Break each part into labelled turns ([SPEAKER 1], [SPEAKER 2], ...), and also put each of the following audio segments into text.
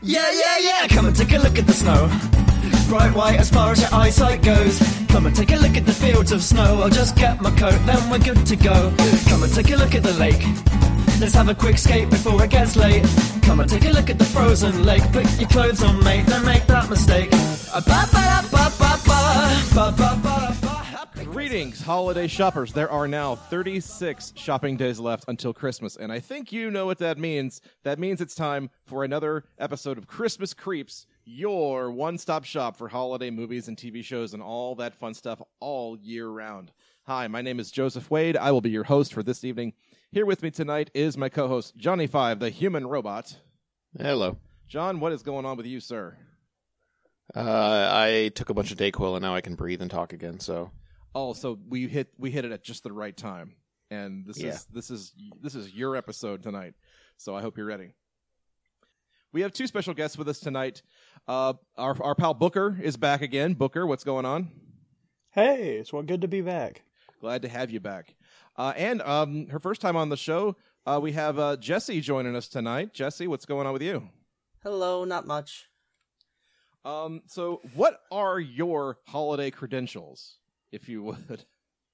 [SPEAKER 1] Yeah, come and take a look at the snow. Bright white as far as your eyesight goes. Come and take a look at the fields of snow. I'll just get my coat, then we're good to go. Come and take a look at the lake. Let's have a quick skate before it gets late. Come and take a look at the frozen lake. Put your clothes on, mate, don't make that mistake.
[SPEAKER 2] Greetings, holiday shoppers. There are now 36 shopping days left until Christmas, and I think you know what that means. That means it's time for another episode of Christmas Creeps, your one-stop shop for holiday movies and TV shows and all that fun stuff all year round. Hi, my name is Joseph Wade. I will be your host for this evening. Here with me tonight is my co-host, Johnny Five, the human robot.
[SPEAKER 3] Hello.
[SPEAKER 2] John, what is going on with you, sir?
[SPEAKER 3] I took a bunch of Dayquil and now I can breathe and talk again, so...
[SPEAKER 2] Oh, so we hit it at just the right time, and this is your episode tonight. So I hope you're ready. We have two special guests with us tonight. Our pal Booker is back again. Booker, what's going on?
[SPEAKER 4] Hey, it's good to be back.
[SPEAKER 2] Glad to have you back. And her first time on the show, we have Jesse joining us tonight. Jesse, what's going on with you?
[SPEAKER 5] Hello, not much.
[SPEAKER 2] So what are your holiday credentials, if you would?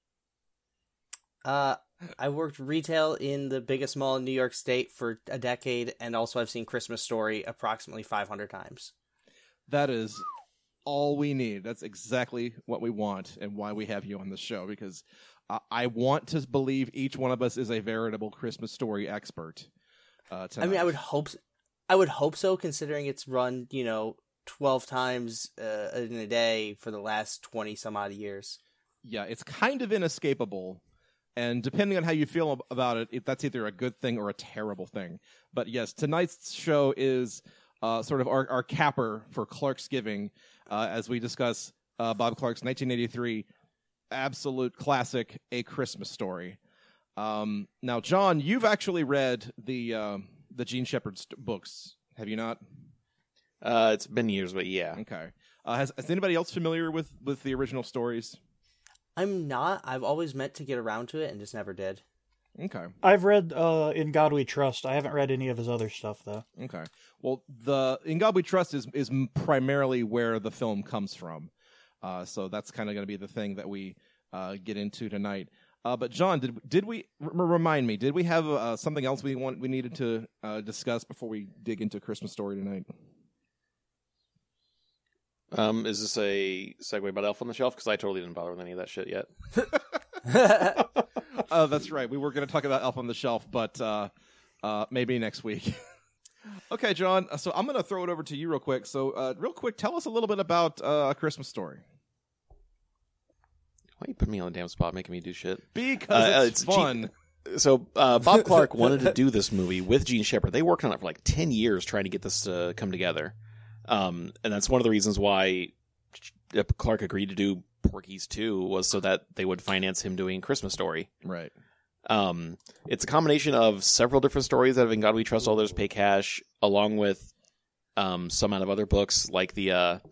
[SPEAKER 5] I worked retail in the biggest mall in New York State for a decade, and also I've seen Christmas Story approximately 500 times.
[SPEAKER 2] That is all we need. That's exactly what we want and why we have you on the show, because I want to believe each one of us is a veritable Christmas Story expert. Tonight.
[SPEAKER 5] I mean, I would hope so, considering it's run, 12 times in a day for the last 20 some odd years.
[SPEAKER 2] Yeah, it's kind of inescapable, and depending on how you feel about it, that's either a good thing or a terrible thing. But yes, tonight's show is sort of our capper for Clarksgiving, as we discuss Bob Clark's 1983 absolute classic, A Christmas Story. Now, John, you've actually read the Gene Shepard books, have you not?
[SPEAKER 3] It's been years, but yeah.
[SPEAKER 2] Okay. Is anybody else familiar with the original stories?
[SPEAKER 5] I'm not. I've always meant to get around to it and just never did.
[SPEAKER 2] Okay.
[SPEAKER 4] I've read In God We Trust. I haven't read any of his other stuff, though.
[SPEAKER 2] Okay. Well, the In God We Trust is primarily where the film comes from. So that's kind of going to be the thing that we get into tonight. But John, did we remind me? Did we have something else we needed to discuss before we dig into Christmas Story tonight?
[SPEAKER 3] Is this a segue about Elf on the Shelf? Because I totally didn't bother with any of that shit yet.
[SPEAKER 2] Oh, that's right. We were going to talk about Elf on the Shelf, but maybe next week. Okay, John. So I'm going to throw it over to you real quick. So real quick, tell us a little bit about A Christmas Story.
[SPEAKER 3] Why you put me on the damn spot making me do shit?
[SPEAKER 2] Because it's fun.
[SPEAKER 3] So Bob Clark wanted to do this movie with Gene Shepard. They worked on it for like 10 years trying to get this to come together. And that's one of the reasons why Clark agreed to do Porky's 2 was so that they would finance him doing Christmas Story.
[SPEAKER 2] Right.
[SPEAKER 3] It's a combination of several different stories that have In God We Trust, All Others Pay Cash, along with some out of other books, like the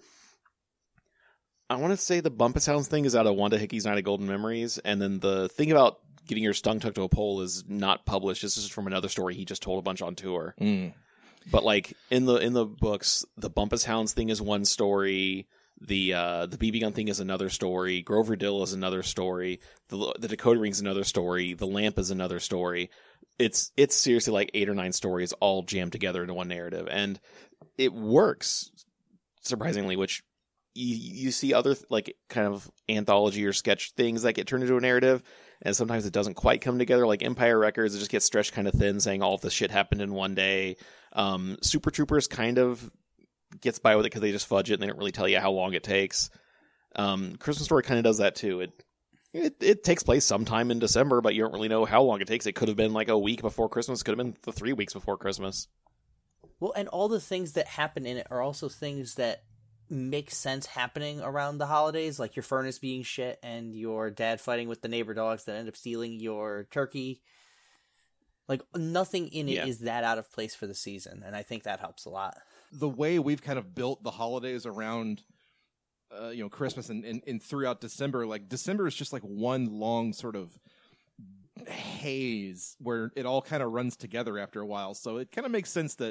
[SPEAKER 3] I want to say the Bumpus Hounds thing is out of Wanda Hickey's Night of Golden Memories, and then the thing about getting your tongue tucked to a pole is not published. This is from another story he just told a bunch on tour. But like in the books, the Bumpus Hounds thing is one story. The BB gun thing is another story. Grover Dill is another story. The Dakota Ring is another story. The lamp is another story. It's seriously like 8 or 9 stories all jammed together into one narrative, and it works surprisingly. Which you see other like kind of anthology or sketch things that get turned into a narrative, and sometimes it doesn't quite come together. Like Empire Records, it just gets stretched kind of thin, saying all of this shit happened in one day. Super Troopers kind of gets by with it because they just fudge it and they don't really tell you how long it takes. Christmas Story kind of does that too. It takes place sometime in December, but you don't really know how long it takes. It could have been like a week before Christmas. It could have been the 3 weeks before Christmas.
[SPEAKER 5] Well, and all the things that happen in it are also things that make sense happening around the holidays, like your furnace being shit and your dad fighting with the neighbor dogs that end up stealing your turkey. Like, nothing in it is that out of place for the season, and I think that helps a lot.
[SPEAKER 2] The way we've kind of built the holidays around, Christmas and throughout December, like December is just like one long sort of haze where it all kind of runs together after a while. So it kind of makes sense that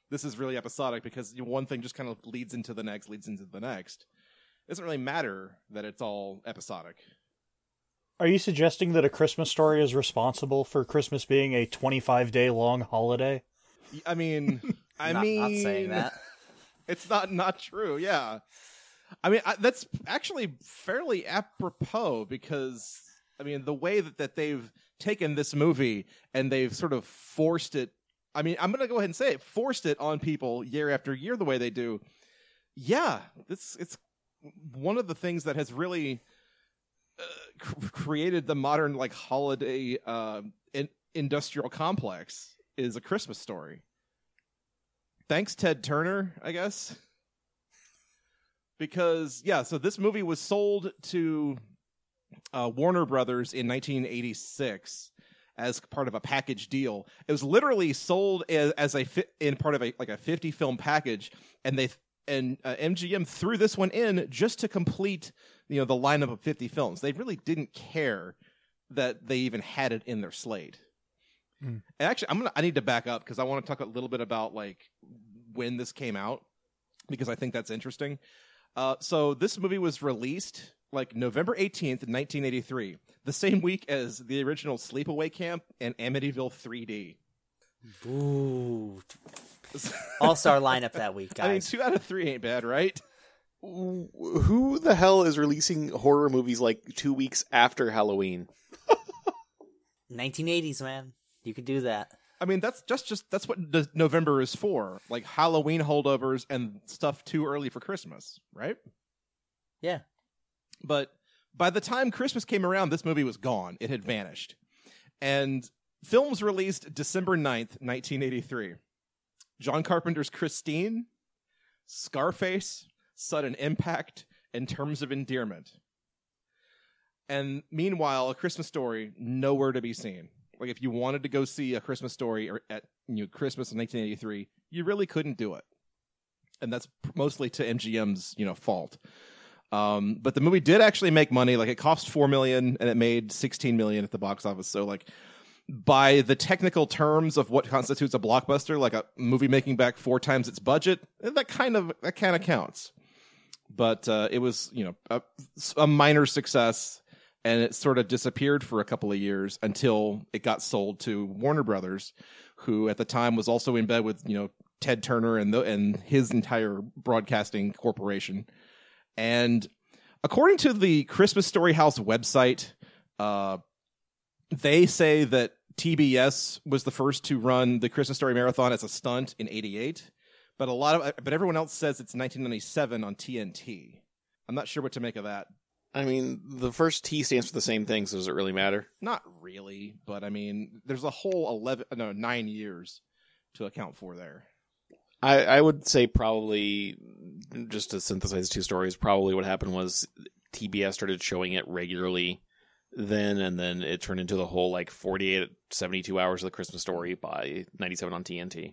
[SPEAKER 2] this is really episodic because one thing just kind of leads into the next. It doesn't really matter that it's all episodic.
[SPEAKER 4] Are you suggesting that A Christmas Story is responsible for Christmas being a 25-day long holiday?
[SPEAKER 2] I mean,
[SPEAKER 5] Not saying that.
[SPEAKER 2] It's not true. Yeah, I mean that's actually fairly apropos because I mean the way that they've taken this movie and they've sort of forced it. I mean, I'm going to go ahead and say it, forced it on people year after year the way they do. Yeah, it's one of the things that has really created the modern like holiday industrial complex is A Christmas Story. Thanks, Ted Turner, I guess. Because, yeah, so this movie was sold to Warner Brothers in 1986 as part of a package deal. It was literally sold as in part of a 50 film package, and MGM threw this one in just to complete the lineup of 50 films. They really didn't care that they even had it in their slate. And actually, I need to back up because I want to talk a little bit about like when this came out because I think that's interesting. So this movie was released like November 18th, 1983, the same week as the original Sleepaway Camp and Amityville 3D.
[SPEAKER 5] Ooh. All-star lineup that week, guys.
[SPEAKER 2] I mean, 2 out of 3 ain't bad, right?
[SPEAKER 3] Who the hell is releasing horror movies like 2 weeks after Halloween?
[SPEAKER 5] 1980s, man. You could do that.
[SPEAKER 2] I mean, that's that's what November is for, like Halloween holdovers and stuff too early for Christmas, right?
[SPEAKER 5] Yeah.
[SPEAKER 2] But by the time Christmas came around, this movie was gone. It had vanished. And films released December 9th, 1983. John Carpenter's Christine, Scarface, Sudden Impact, and Terms of Endearment. And meanwhile, A Christmas Story, nowhere to be seen. Like, if you wanted to go see A Christmas Story at Christmas in 1983, you really couldn't do it. And that's mostly to MGM's, fault. But the movie did actually make money. Like, it cost $4 million, and it made $16 million at the box office. So, like, by the technical terms of what constitutes a blockbuster, like a movie making back 4 times its budget, that kind of counts. But it was, a minor success. And it sort of disappeared for a couple of years until it got sold to Warner Brothers, who at the time was also in bed with, Ted Turner and his entire broadcasting corporation. And according to the Christmas Story House website, they say that TBS was the first to run the Christmas Story Marathon as a stunt in '88, but everyone else says it's 1997 on TNT. I'm not sure what to make of that.
[SPEAKER 3] I mean, the first T stands for the same thing, so does it really matter?
[SPEAKER 2] Not really, but I mean, there's a whole 9 years to account for there.
[SPEAKER 3] I would say probably, just to synthesize 2 stories, probably what happened was TBS started showing it regularly then, and then it turned into the whole 48, 72 hours of the Christmas Story by 97 on TNT.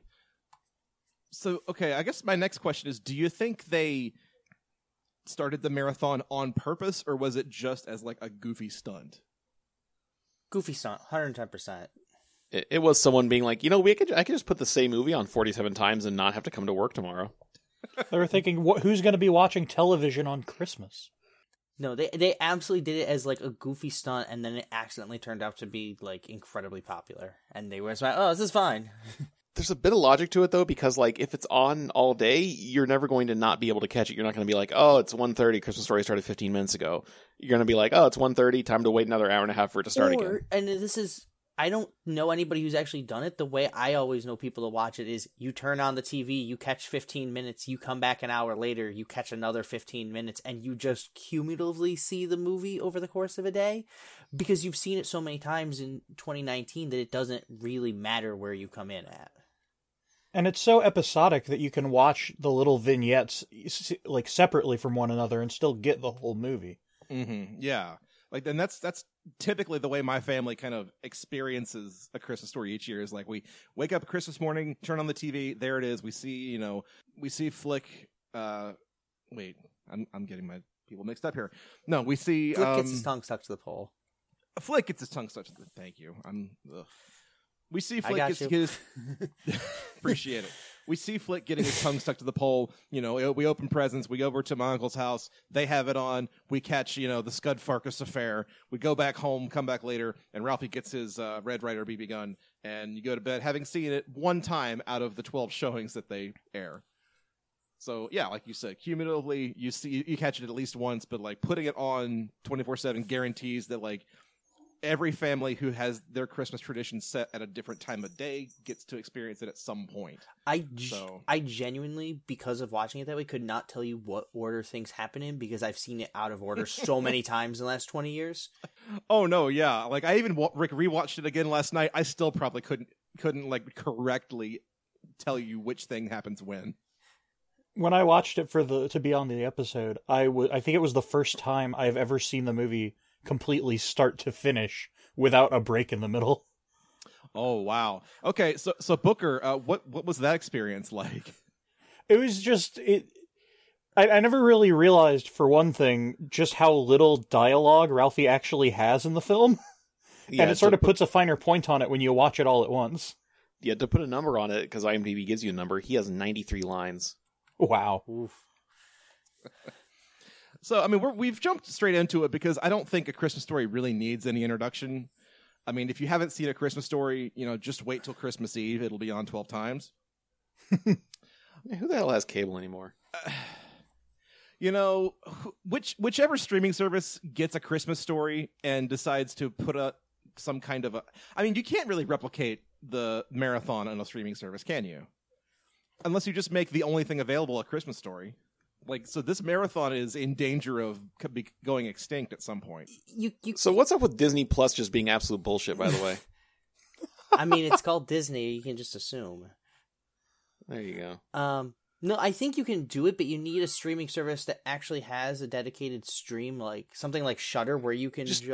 [SPEAKER 2] So, okay, I guess my next question is, do you think they started the marathon on purpose, or was it just as a goofy stunt?
[SPEAKER 5] Goofy stunt, 110%.
[SPEAKER 3] It was someone being like, I could just put the same movie on 47 times and not have to come to work tomorrow.
[SPEAKER 4] They were thinking, who's going to be watching television on Christmas?
[SPEAKER 5] No, they absolutely did it as a goofy stunt, and then it accidentally turned out to be incredibly popular. And they were just like, oh, this is fine.
[SPEAKER 3] There's a bit of logic to it, though, because if it's on all day, you're never going to not be able to catch it. You're not going to be like, oh, it's 1:30, Christmas Story started 15 minutes ago. You're going to be like, oh, it's 1:30, time to wait another hour and a half for it to start again.
[SPEAKER 5] And I don't know anybody who's actually done it. The way I always know people to watch it is you turn on the TV, you catch 15 minutes, you come back an hour later, you catch another 15 minutes, and you just cumulatively see the movie over the course of a day. Because you've seen it so many times in 2019 that it doesn't really matter where you come in at.
[SPEAKER 4] And it's so episodic that you can watch the little vignettes separately from one another and still get the whole movie.
[SPEAKER 2] Mm-hmm. Yeah. And that's typically the way my family kind of experiences A Christmas Story each year is we wake up Christmas morning, turn on the TV, there it is. We see Flick. Wait, I'm getting my people mixed up here. No, we see
[SPEAKER 5] Flick gets his tongue stuck to the pole.
[SPEAKER 2] Flick gets his tongue stuck to the. Thank you. We see Flick gets his. Appreciate it. we see Flick getting his tongue stuck to the pole. You know, we open presents. We go over to my uncle's house. They have it on. We catch, the Scud Farkas affair. We go back home, come back later, and Ralphie gets his Red Ryder BB gun, and you go to bed having seen it one time out of the 12 showings that they air. So yeah, like you said, cumulatively you catch it at least once, but like putting it on 24/7 guarantees that like every family who has their Christmas tradition set at a different time of day gets to experience it at some point.
[SPEAKER 5] I genuinely, because of watching it that way, could not tell you what order things happen in because I've seen it out of order so many times in the last 20 years.
[SPEAKER 2] Oh no, yeah. Like I even rewatched it again last night. I still probably couldn't like correctly tell you which thing happens when.
[SPEAKER 4] When I watched it to be on the episode, I think it was the first time I've ever seen the movie completely start to finish without a break in the middle.
[SPEAKER 2] Oh wow. Okay, so Booker, what was that experience like?
[SPEAKER 4] It was just I never really realized, for one thing, just how little dialogue Ralphie actually has in the film. Yeah, and it sort of puts a finer point on it when you watch it all at once.
[SPEAKER 3] Yeah, to put a number on it, because IMDb gives you a number, he has 93 lines.
[SPEAKER 4] Wow.
[SPEAKER 5] Oof.
[SPEAKER 2] So, I mean, we've jumped straight into it because I don't think A Christmas Story really needs any introduction. I mean, if you haven't seen A Christmas Story, just wait till Christmas Eve. It'll be on 12 times.
[SPEAKER 3] Who the hell has cable anymore?
[SPEAKER 2] Whichever streaming service gets A Christmas Story and decides to put some kind of I mean, you can't really replicate the marathon on a streaming service, can you? Unless you just make the only thing available A Christmas Story. Like, so this marathon is in danger of going extinct at some point.
[SPEAKER 3] So what's up with Disney Plus just being absolute bullshit, by the way?
[SPEAKER 5] I mean, it's called Disney. You can just assume.
[SPEAKER 3] There you go.
[SPEAKER 5] No, I think you can do it, but you need a streaming service that actually has a dedicated stream, like something like Shudder, where you can just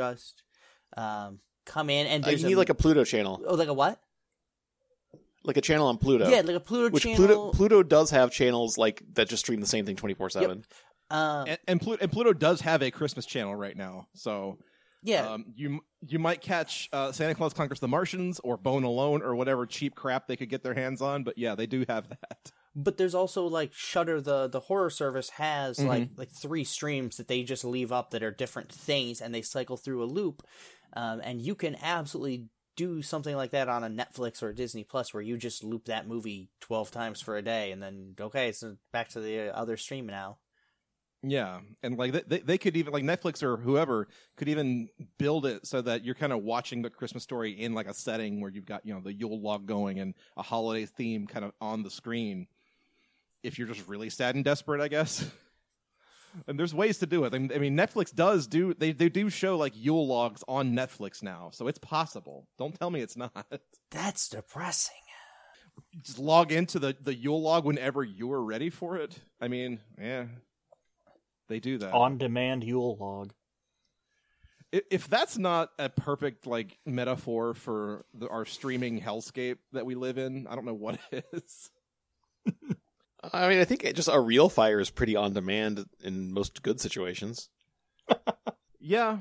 [SPEAKER 5] come in and
[SPEAKER 3] you need like a Pluto channel.
[SPEAKER 5] Oh, like a what?
[SPEAKER 3] Like a channel on Pluto.
[SPEAKER 5] Yeah, like a Pluto channel.
[SPEAKER 3] Pluto does have channels like that just stream the same thing 24/7.
[SPEAKER 5] Yep.
[SPEAKER 2] And Pluto does have a Christmas channel right now. So
[SPEAKER 5] yeah,
[SPEAKER 2] you might catch Santa Claus Conquers the Martians or Bone Alone or whatever cheap crap they could get their hands on. But yeah, they do have that.
[SPEAKER 5] But there's also like Shudder, the horror service has like 3 streams that they just leave up that are different things, and they cycle through a loop. And you can absolutely do something like that on a Netflix or a Disney Plus, where you just loop that movie 12 times for a day, and then so back to the other stream now.
[SPEAKER 2] Yeah, and like they could even, like Netflix or whoever could even build it so that you're kind of watching the Christmas Story in like a setting where you've got the Yule log going and a holiday theme kind of on the screen. If you're just really sad and desperate, I guess. And there's ways to do it. I mean, Netflix does they do show like Yule logs on Netflix now, so it's possible. Don't tell me it's not.
[SPEAKER 5] That's depressing.
[SPEAKER 2] Just log into the Yule log whenever you're ready for it. I mean, yeah, they do that.
[SPEAKER 4] On-demand Yule log.
[SPEAKER 2] If that's not a perfect like metaphor for our streaming hellscape that we live in, I don't know what is.
[SPEAKER 3] I mean, I think just a real fire is pretty on demand in most good situations.
[SPEAKER 2] Yeah.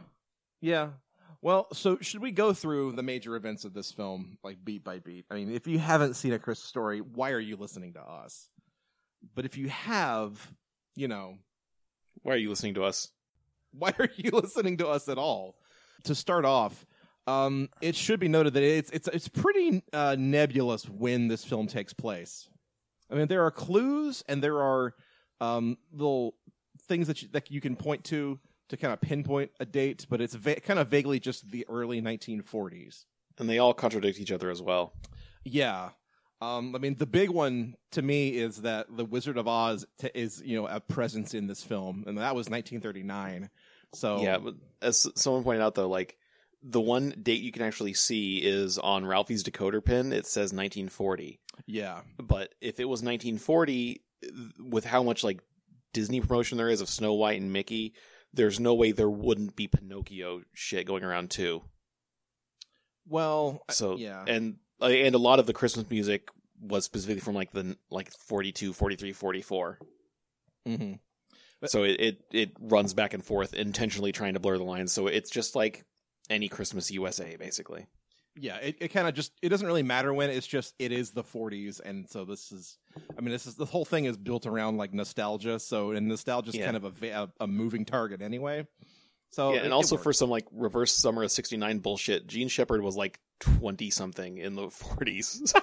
[SPEAKER 2] Well, so should we go through the major events of this film, like beat by beat? I mean, if you haven't seen A Christmas Story, why are you listening to us? But if you have,
[SPEAKER 3] why are you listening to us?
[SPEAKER 2] Why are you listening to us at all? To start off, it should be noted that it's pretty nebulous when this film takes place. I mean, there are clues and there are little things that you can point to kind of pinpoint a date, but it's kind of vaguely just the early 1940s.
[SPEAKER 3] And they all contradict each other as well.
[SPEAKER 2] Yeah. I mean, the big one to me is that The Wizard of Oz is, a presence in this film, and that was 1939. So
[SPEAKER 3] yeah, but as someone pointed out, though, like the one date you can actually see is on Ralphie's decoder pin. It says 1940.
[SPEAKER 2] Yeah.
[SPEAKER 3] But if it was 1940, with how much like Disney promotion there is of Snow White and Mickey, there's no way there wouldn't be Pinocchio shit going around too.
[SPEAKER 2] Well,
[SPEAKER 3] so
[SPEAKER 2] yeah.
[SPEAKER 3] And a lot of the Christmas music was specifically from like 42, 43, 44.
[SPEAKER 2] Mm-hmm.
[SPEAKER 3] So it runs back and forth, intentionally trying to blur the lines. So it's just like any Christmas USA, basically.
[SPEAKER 2] Yeah, it kind of it doesn't really matter when. It's just it is the 40s, and so the whole thing is built around like nostalgia. So and nostalgia is kind of a moving target anyway. So
[SPEAKER 3] and also for some like reverse summer of '69 bullshit, Gene Shepard was like 20 something in the 40s.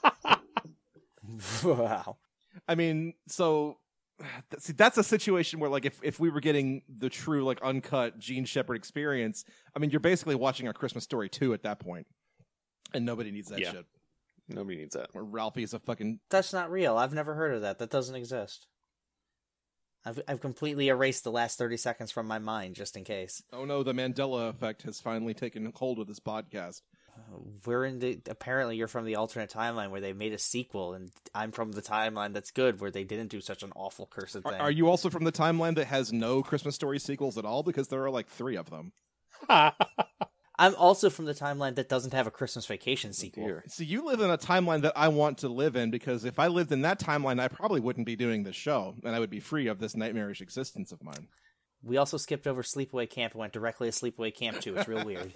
[SPEAKER 5] Wow.
[SPEAKER 2] I mean, so see, that's a situation where like if we were getting the true like uncut Gene Shepard experience, I mean, you're basically watching A Christmas Story 2 at that point. And nobody needs that shit.
[SPEAKER 3] Nobody needs that.
[SPEAKER 2] Where Ralphie's a fucking...
[SPEAKER 5] That's not real. I've never heard of that. That doesn't exist. I've completely erased the last 30 seconds from my mind, just in case.
[SPEAKER 2] Oh no, the Mandela effect has finally taken hold of this podcast.
[SPEAKER 5] Apparently you're from the alternate timeline where they made a sequel, and I'm from the timeline that's good, where they didn't do such an awful cursed thing.
[SPEAKER 2] Are you also from the timeline that has no Christmas Story sequels at all? Because there are like 3 of them.
[SPEAKER 5] I'm also from the timeline that doesn't have a Christmas Vacation sequel.
[SPEAKER 2] So you live in a timeline that I want to live in, because if I lived in that timeline, I probably wouldn't be doing this show, and I would be free of this nightmarish existence of mine.
[SPEAKER 5] We also skipped over Sleepaway Camp and went directly to Sleepaway Camp 2. It's real weird.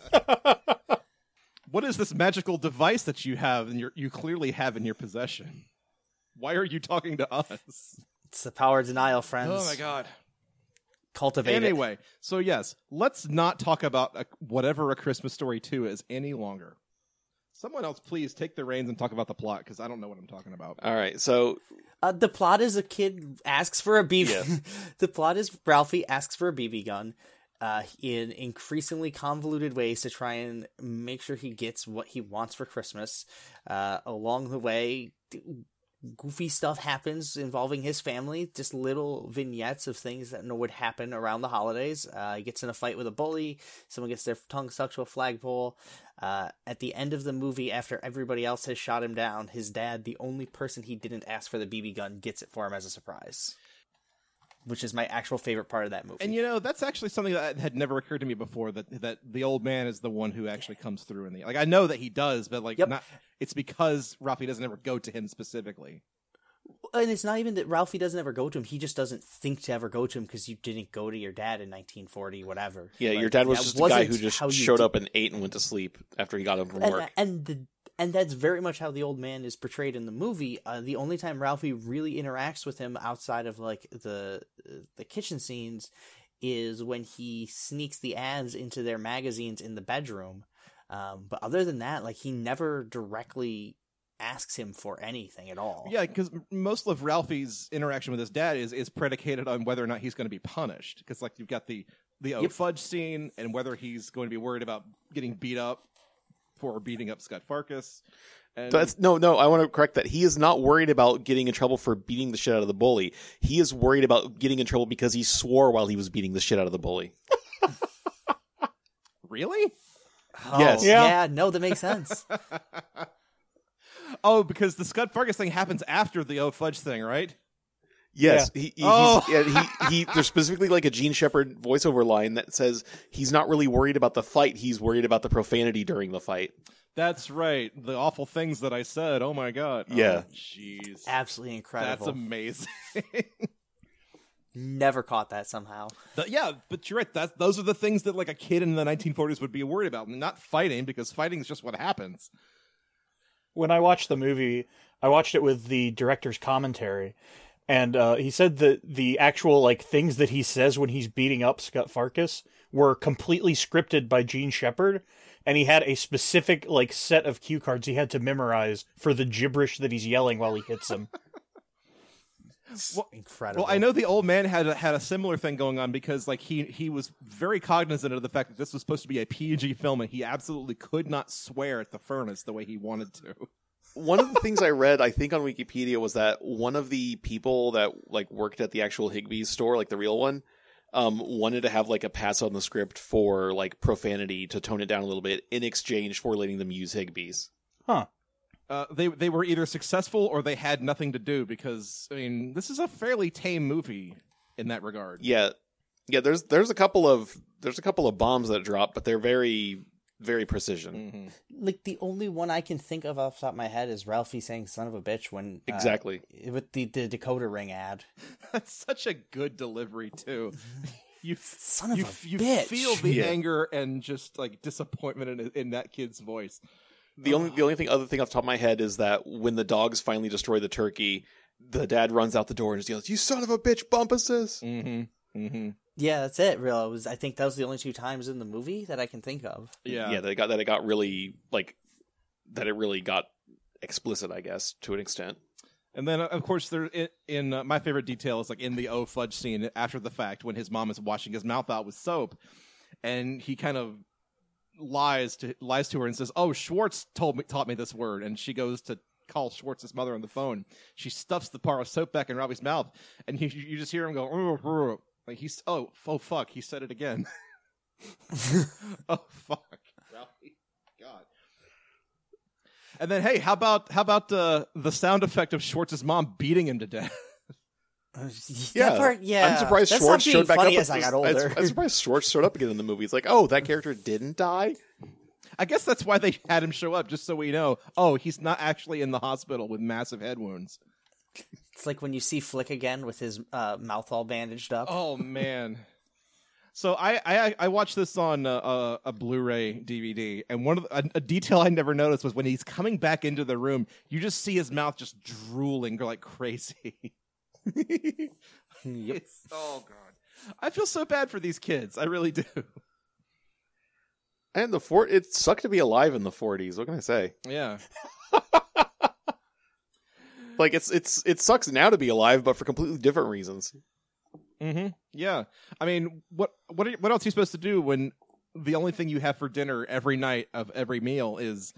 [SPEAKER 2] What is this magical device that you have and you clearly have in your possession? Why are you talking to us?
[SPEAKER 5] It's the power of denial, friends.
[SPEAKER 2] Oh my god.
[SPEAKER 5] Cultivate
[SPEAKER 2] Anyway, so yes, let's not talk about whatever A Christmas Story 2 is any longer. Someone else, please take the reins and talk about the plot, because I don't know what I'm talking about.
[SPEAKER 3] All right, so...
[SPEAKER 5] the plot is a kid asks for a BB... Yeah. The plot is Ralphie asks for a BB gun in increasingly convoluted ways to try and make sure he gets what he wants for Christmas. Along the way... goofy stuff happens involving his family, just little vignettes of things that would happen around the holidays. He gets in a fight with a bully, someone gets their tongue stuck to a flagpole. At the end of the movie, after everybody else has shot him down, his dad, the only person he didn't ask for the BB gun, gets it for him as a surprise. Which is my actual favorite part of that movie.
[SPEAKER 2] And that's actually something that had never occurred to me before, that the old man is the one who actually comes through in the... Like, I know that he does, but not... It's because Ralphie doesn't ever go to him specifically.
[SPEAKER 5] And it's not even that Ralphie doesn't ever go to him. He just doesn't think to ever go to him because you didn't go to your dad in 1940, whatever.
[SPEAKER 3] Yeah, your dad was just a guy who just showed up and ate and went to sleep after he got home from work.
[SPEAKER 5] And that's very much how the old man is portrayed in the movie. The only time Ralphie really interacts with him outside of like the kitchen scenes is when he sneaks the ads into their magazines in the bedroom. But other than that, like, he never directly asks him for anything at all.
[SPEAKER 2] Yeah, because most of Ralphie's interaction with his dad is predicated on whether or not he's going to be punished. Because like you've got the fudge scene, and whether he's going to be worried about getting beat up for beating up Scott Farkas. And...
[SPEAKER 3] No, I want to correct that. He is not worried about getting in trouble for beating the shit out of the bully. He is worried about getting in trouble because he swore while he was beating the shit out of the bully.
[SPEAKER 2] Really?
[SPEAKER 5] Oh,
[SPEAKER 3] yes.
[SPEAKER 5] Yeah, no, that makes sense.
[SPEAKER 2] Oh, because the Scott Farkas thing happens after the fudge thing, right?
[SPEAKER 3] Yes. There's specifically like a Gene Shepard voiceover line that says he's not really worried about the fight. He's worried about the profanity during the fight.
[SPEAKER 2] That's right. The awful things that I said. Oh my god.
[SPEAKER 3] Yeah.
[SPEAKER 2] Jeez.
[SPEAKER 5] Absolutely incredible.
[SPEAKER 2] That's amazing.
[SPEAKER 5] Never caught that somehow.
[SPEAKER 2] Yeah, but you're right. Those are the things that like a kid in the 1940s would be worried about. Not fighting, because fighting is just what happens.
[SPEAKER 4] When I watched the movie, I watched it with the director's commentary, and he said that the actual like things that he says when he's beating up Scott Farkas were completely scripted by Gene Shepard, and he had a specific like set of cue cards he had to memorize for the gibberish that he's yelling while he hits him.
[SPEAKER 5] Well, incredible.
[SPEAKER 2] Well, I know the old man had a similar thing going on, because like he was very cognizant of the fact that this was supposed to be a PG film, and he absolutely could not swear at the furnace the way he wanted to.
[SPEAKER 3] One of the things I read, I think on Wikipedia, was that one of the people that like worked at the actual Higbee's store, like the real one, wanted to have like a pass on the script for like profanity to tone it down a little bit in exchange for letting them use Higbee's.
[SPEAKER 4] Huh.
[SPEAKER 2] They were either successful or they had nothing to do, because I mean this is a fairly tame movie in that regard.
[SPEAKER 3] Yeah. There's a couple of bombs that drop, but they're very, very precision.
[SPEAKER 2] Mm-hmm.
[SPEAKER 5] Like the only one I can think of off the top of my head is Ralphie saying "son of a bitch" when
[SPEAKER 3] exactly
[SPEAKER 5] with the Dakota Ring ad.
[SPEAKER 2] That's such a good delivery too. You
[SPEAKER 5] son of a
[SPEAKER 2] you
[SPEAKER 5] bitch.
[SPEAKER 2] feel the anger and just like disappointment in that kid's voice.
[SPEAKER 3] The only other thing off the top of my head is that when the dogs finally destroy the turkey, the dad runs out the door and just yells, "You son of a bitch, Bumpus!"
[SPEAKER 2] Mm-hmm. Mm-hmm.
[SPEAKER 5] Yeah, that's it. I think that was the only 2 times in the movie that I can think of.
[SPEAKER 2] Yeah.
[SPEAKER 3] That it got really that it really got explicit, I guess, to an extent.
[SPEAKER 2] And then, of course, there in my favorite detail is like in the "Oh fudge" scene after the fact when his mom is washing his mouth out with soap, and he kind of lies to her and says, "Oh, Schwartz taught me this word," and she goes to call Schwartz's mother on the phone. She stuffs the bar of soap back in Ralphie's mouth, and you just hear him go, like he's oh fuck, he said it again. Oh fuck, Ralphie, God. And then hey, how about the sound effect of Schwartz's mom beating him to death?
[SPEAKER 5] That part, yeah.
[SPEAKER 3] I'm surprised
[SPEAKER 5] That's
[SPEAKER 3] Schwartz
[SPEAKER 5] not
[SPEAKER 3] showed back up.
[SPEAKER 5] as I got older.
[SPEAKER 3] I'm surprised Schwartz showed up again in the movie. It's like, oh, that character didn't die?
[SPEAKER 2] I guess that's why they had him show up, just so we know, oh, he's not actually in the hospital with massive head wounds.
[SPEAKER 5] It's like when you see Flick again with his mouth all bandaged up.
[SPEAKER 2] Oh, man. So I watched this on a Blu-ray DVD, and a detail I never noticed was when he's coming back into the room, you just see his mouth just drooling like crazy.
[SPEAKER 5] Yep.
[SPEAKER 2] Oh, God. I feel so bad for these kids. I really do.
[SPEAKER 3] And it sucked to be alive in the 40s. What can I say?
[SPEAKER 2] Yeah.
[SPEAKER 3] Like it sucks now to be alive, but for completely different reasons.
[SPEAKER 2] Mm-hmm. Yeah. I mean, what else are you supposed to do when the only thing you have for dinner every night of every meal is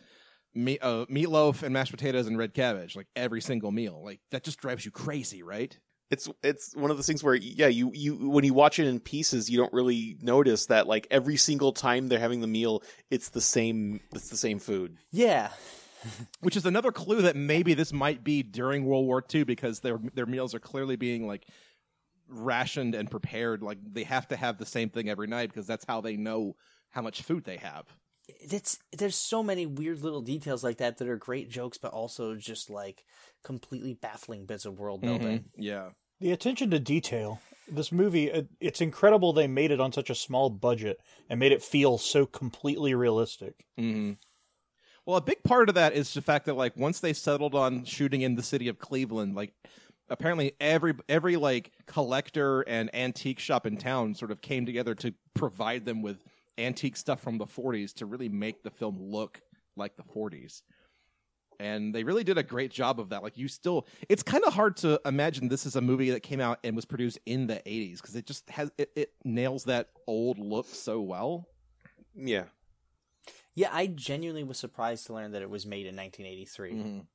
[SPEAKER 2] meatloaf and mashed potatoes and red cabbage, like every single meal? Like that just drives you crazy, right?
[SPEAKER 3] It's one of those things where you when you watch it in pieces, you don't really notice that like every single time they're having the meal, it's the same food.
[SPEAKER 5] Yeah.
[SPEAKER 2] Which is another clue that maybe this might be during World War II, because their meals are clearly being like rationed and prepared. Like they have to have the same thing every night because that's how they know how much food they have.
[SPEAKER 5] There's so many weird little details like that are great jokes, but also just like completely baffling bits of world building.
[SPEAKER 2] Mm-hmm. Yeah.
[SPEAKER 4] The attention to detail. This movie, it's incredible they made it on such a small budget and made it feel so completely realistic.
[SPEAKER 2] Mm-hmm. Well, a big part of that is the fact that like once they settled on shooting in the city of Cleveland, like apparently every like collector and antique shop in town sort of came together to provide them with antique stuff from the 40s to really make the film look like the 40s. And they really did a great job of that. Like it's kind of hard to imagine this is a movie that came out and was produced in the 80s because it just it nails that old look so well.
[SPEAKER 3] Yeah.
[SPEAKER 5] Yeah, I genuinely was surprised to learn that it was made in 1983.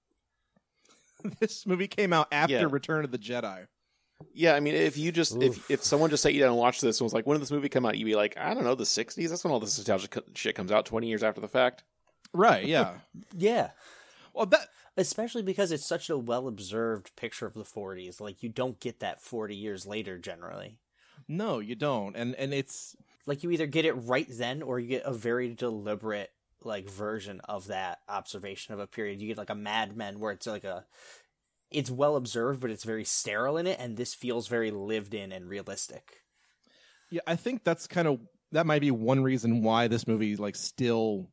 [SPEAKER 2] Mm-hmm. This movie came out after Return of the Jedi.
[SPEAKER 3] Yeah, I mean, if you just if someone just sat you down and watched this and was like, when did this movie come out? You'd be like, I don't know, the 60s? That's when all this nostalgic shit comes out 20 years after the fact.
[SPEAKER 2] Right, yeah.
[SPEAKER 5] Yeah.
[SPEAKER 2] Well,
[SPEAKER 5] especially because it's such a well-observed picture of the 40s. Like, you don't get that 40 years later, generally.
[SPEAKER 2] No, you don't. And it's...
[SPEAKER 5] Like, you either get it right then, or you get a very deliberate, like, version of that observation of a period. You get, like, a Mad Men, where it's, like, it's well-observed, but it's very sterile in it, and this feels very lived-in and realistic.
[SPEAKER 2] Yeah, I think that might be one reason why this movie, like, still...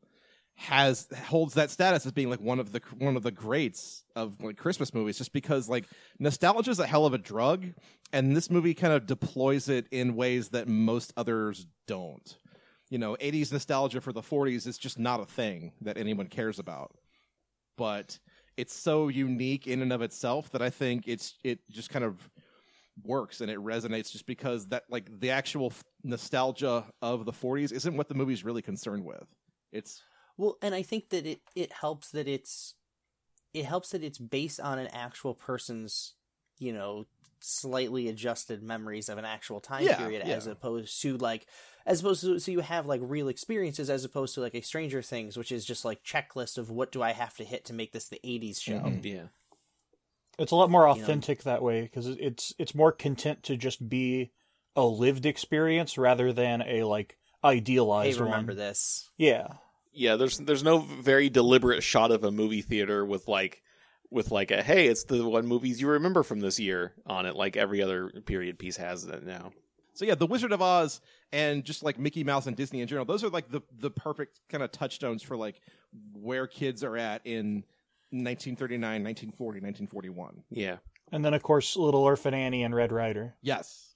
[SPEAKER 2] holds that status as being like one of the greats of like Christmas movies, just because like nostalgia is a hell of a drug, and this movie kind of deploys it in ways that most others don't. 80s nostalgia for the 40s is just not a thing that anyone cares about, but it's so unique in and of itself that I think it just kind of works and it resonates, just because that like the actual nostalgia of the 40s isn't what the movie's really concerned with. It's
[SPEAKER 5] Well, and I think that it helps that it's based on an actual person's, slightly adjusted memories of an actual time period, as opposed to so you have like real experiences, as opposed to like a Stranger Things, which is just like checklist of what do I have to hit to make this the 80s show.
[SPEAKER 3] Mm-hmm. Yeah.
[SPEAKER 4] It's a lot more authentic that way, because it's more content to just be a lived experience rather than a like idealized
[SPEAKER 5] one. Hey, remember
[SPEAKER 4] one.
[SPEAKER 5] this?
[SPEAKER 4] Yeah.
[SPEAKER 3] Yeah, there's no very deliberate shot of a movie theater with a hey, it's the one movies you remember from this year on it, like every other period piece has that now.
[SPEAKER 2] So yeah, The Wizard of Oz and just like Mickey Mouse and Disney in general, those are like the perfect kind of touchstones for like where kids are at in 1939, 1940, 1941.
[SPEAKER 3] Yeah.
[SPEAKER 4] And then, of course, Little Orphan Annie and Red Ryder.
[SPEAKER 2] Yes.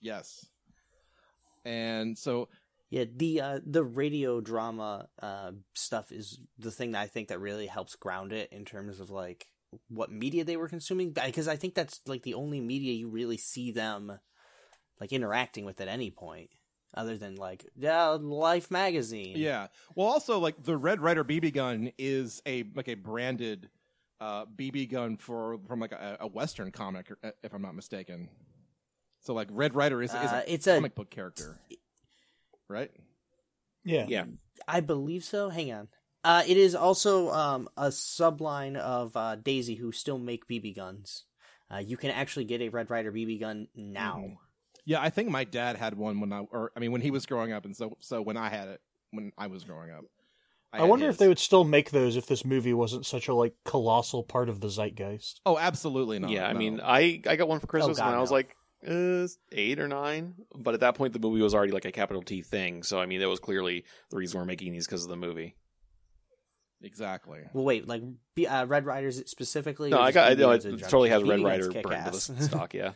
[SPEAKER 2] And so...
[SPEAKER 5] Yeah, the radio drama stuff is the thing that I think that really helps ground it in terms of like what media they were consuming, because I think that's like the only media you really see them like interacting with at any point, other than like Life magazine.
[SPEAKER 2] Yeah, well, also like the Red Ryder BB gun is a branded BB gun from like a Western comic, if I'm not mistaken. So like Red Ryder is a comic book character. Right?
[SPEAKER 3] Yeah.
[SPEAKER 5] I believe so. Hang on. It is also a subline of Daisy, who still make BB guns. You can actually get a Red Ryder BB gun now.
[SPEAKER 2] Mm-hmm. Yeah, I think my dad had one when he was growing up, and so when I had it when I was growing up.
[SPEAKER 4] I wonder if they would still make those if this movie wasn't such a like colossal part of the zeitgeist.
[SPEAKER 2] Oh, absolutely not.
[SPEAKER 3] Yeah,
[SPEAKER 2] no.
[SPEAKER 3] I mean, I got one for Christmas when I was like 8 or 9, but at that point the movie was already like a capital T thing, so I mean that was clearly the reason we're making these, because of the movie.
[SPEAKER 2] Exactly.
[SPEAKER 5] Well, wait, like Red Ryder's specifically?
[SPEAKER 3] No, it totally has Red Ryder
[SPEAKER 5] brand
[SPEAKER 3] brand to the stock. Yeah.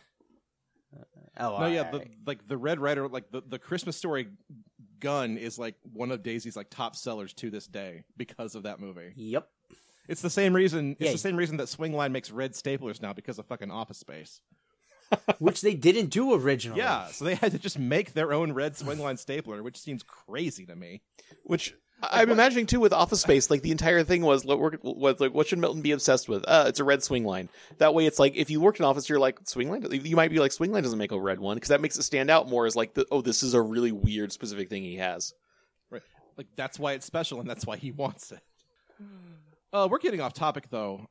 [SPEAKER 2] The Red Ryder, like the Christmas Story gun is like one of Daisy's like top sellers to this day because of that movie.
[SPEAKER 5] Yep.
[SPEAKER 2] It's the same reason. It's the same reason that Swingline makes red staplers now, because of fucking Office Space.
[SPEAKER 5] Which they didn't do originally.
[SPEAKER 2] Yeah, so they had to just make their own red Swingline stapler, which seems crazy to me.
[SPEAKER 3] Which I'm imagining too with Office Space, like the entire thing was what should Milton be obsessed with? It's a red Swingline. That way, it's like if you worked in office, you're like Swingline. You might be like Swingline doesn't make a red one, because that makes it stand out more as like this is a really weird specific thing he has.
[SPEAKER 2] Right, like that's why it's special, and that's why he wants it. We're getting off topic though.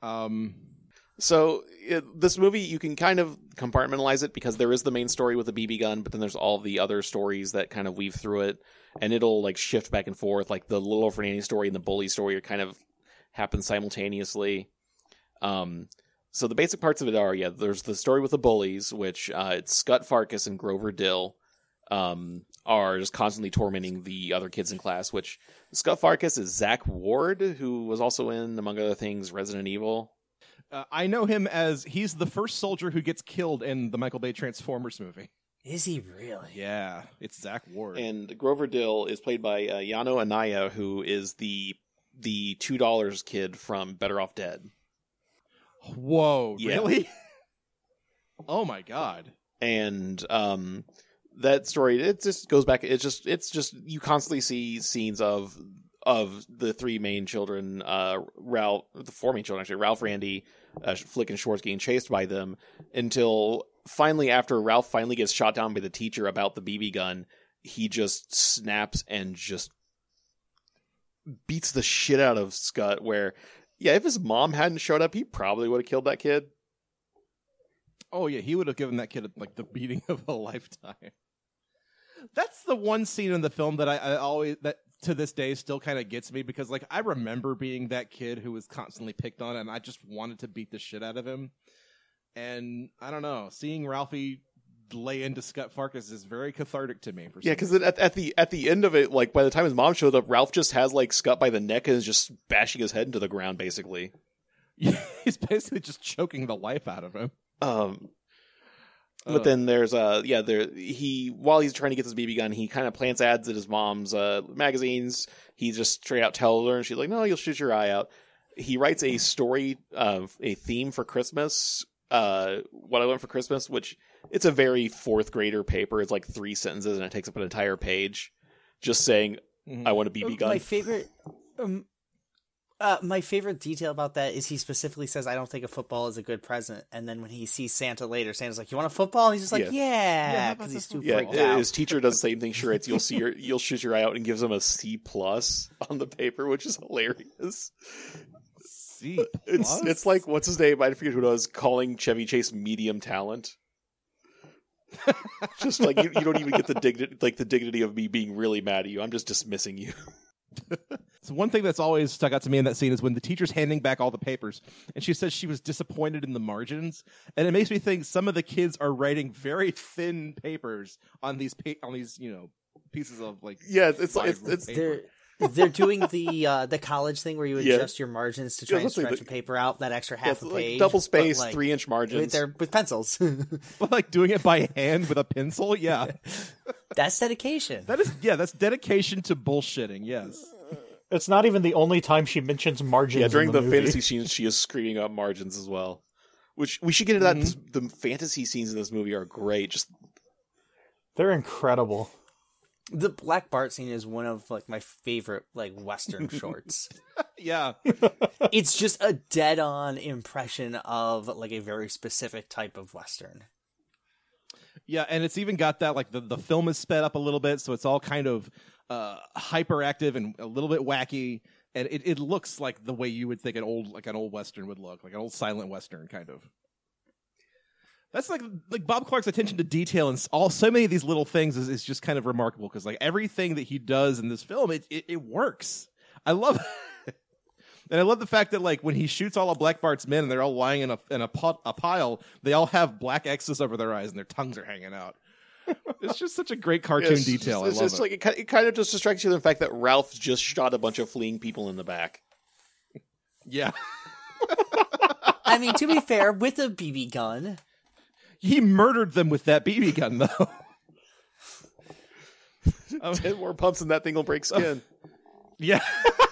[SPEAKER 3] So this movie, you can kind of compartmentalize it, because there is the main story with the BB gun, but then there's all the other stories that kind of weave through it, and it'll like shift back and forth. Like the Little Orphan Annie story and the bully story are kind of happen simultaneously. So the basic parts of it are, there's the story with the bullies, which it's Scut Farkus and Grover Dill are just constantly tormenting the other kids in class, which Scut Farkus is Zach Ward, who was also in, among other things, Resident Evil.
[SPEAKER 2] I know him as he's the first soldier who gets killed in the Michael Bay Transformers movie.
[SPEAKER 5] Is he really?
[SPEAKER 2] Yeah, it's Zach Ward.
[SPEAKER 3] And Grover Dill is played by Yano Anaya, who is the $2 kid from Better Off Dead.
[SPEAKER 2] Whoa,
[SPEAKER 3] yeah.
[SPEAKER 2] Really? Oh my god.
[SPEAKER 3] And that story, it just goes back, it's just you constantly see scenes of the three main children, the four main children actually, Ralph, Randy, Flick, and Schwartz getting chased by them, until finally, after Ralph finally gets shot down by the teacher about the BB gun, he just snaps and just beats the shit out of Scut, where, if his mom hadn't showed up, he probably would have killed that kid.
[SPEAKER 2] Oh yeah, he would have given that kid like the beating of a lifetime. That's the one scene in the film that I always, that to this day still kind of gets me, because like I remember being that kid who was constantly picked on, and I just wanted to beat the shit out of him. And I don't know, seeing Ralphie lay into Scut Farkus is very cathartic to me.
[SPEAKER 3] Yeah, because at the end of it, like by the time his mom showed up, Ralph just has like Scut by the neck and is just bashing his head into the ground, basically.
[SPEAKER 2] Yeah, he's basically just choking the life out of him.
[SPEAKER 3] But then there's while he's trying to get this BB gun, he kind of plants ads at his mom's magazines. He just straight out tells her, and she's like, "No, you'll shoot your eye out." He writes a story of a theme for Christmas. What I Want for Christmas, which it's a very fourth grader paper. It's like 3 sentences, and it takes up an entire page, just saying, "I want a BB gun."
[SPEAKER 5] My favorite detail about that is he specifically says, "I don't think a football is a good present." And then when he sees Santa later, Santa's like, "You want a football?" And he's just like, "Yeah," because he's too freaked out.
[SPEAKER 3] His teacher does the same thing. She writes, "You'll shoot your eye out," and gives him a C+ on the paper, which is hilarious.
[SPEAKER 2] C+?
[SPEAKER 3] It's like, what's his name? I forget who it was, calling Chevy Chase medium talent. Just like you don't even get the dignity of me being really mad at you. I'm just dismissing you.
[SPEAKER 2] So one thing that's always stuck out to me in that scene is when the teacher's handing back all the papers, and she says she was disappointed in the margins, and it makes me think some of the kids are writing very thin papers on these pieces of like
[SPEAKER 3] it's
[SPEAKER 5] they're doing the college thing where you adjust your margins to try and stretch a paper out that extra half a page,
[SPEAKER 3] like double space, 3-inch margins.
[SPEAKER 5] They're with pencils.
[SPEAKER 2] But like doing it by hand with a pencil, yeah,
[SPEAKER 5] that's dedication.
[SPEAKER 2] That's dedication to bullshitting. Yes.
[SPEAKER 4] It's not even the only time she mentions margins.
[SPEAKER 3] Yeah, during
[SPEAKER 4] in the movie.
[SPEAKER 3] fantasy scenes, she is screaming out margins as well. Which we should get into that. The fantasy scenes in this movie are great.
[SPEAKER 4] They're incredible.
[SPEAKER 5] The Black Bart scene is one of like my favorite like Western shorts.
[SPEAKER 2] Yeah.
[SPEAKER 5] It's just a dead-on impression of like a very specific type of Western.
[SPEAKER 2] Yeah, and it's even got that like the film is sped up a little bit, so it's all kind of hyperactive and a little bit wacky, and it looks like the way you would think an old Western would look, like an old silent Western kind of. That's like Bob Clark's attention to detail and so many of these little things is just kind of remarkable because like everything that he does in this film, it works. I love it. And I love the fact that like when he shoots all of Black Bart's men and they're all lying in a pile, they all have black X's over their eyes and their tongues are hanging out. It's just such a great cartoon detail. I love it.
[SPEAKER 3] Like it kind of just distracts you from the fact that Ralph just shot a bunch of fleeing people in the back.
[SPEAKER 2] Yeah.
[SPEAKER 5] I mean, to be fair, with a BB gun.
[SPEAKER 2] He murdered them with that BB gun, though.
[SPEAKER 3] 10 more pumps and that thing will break skin.
[SPEAKER 2] Yeah.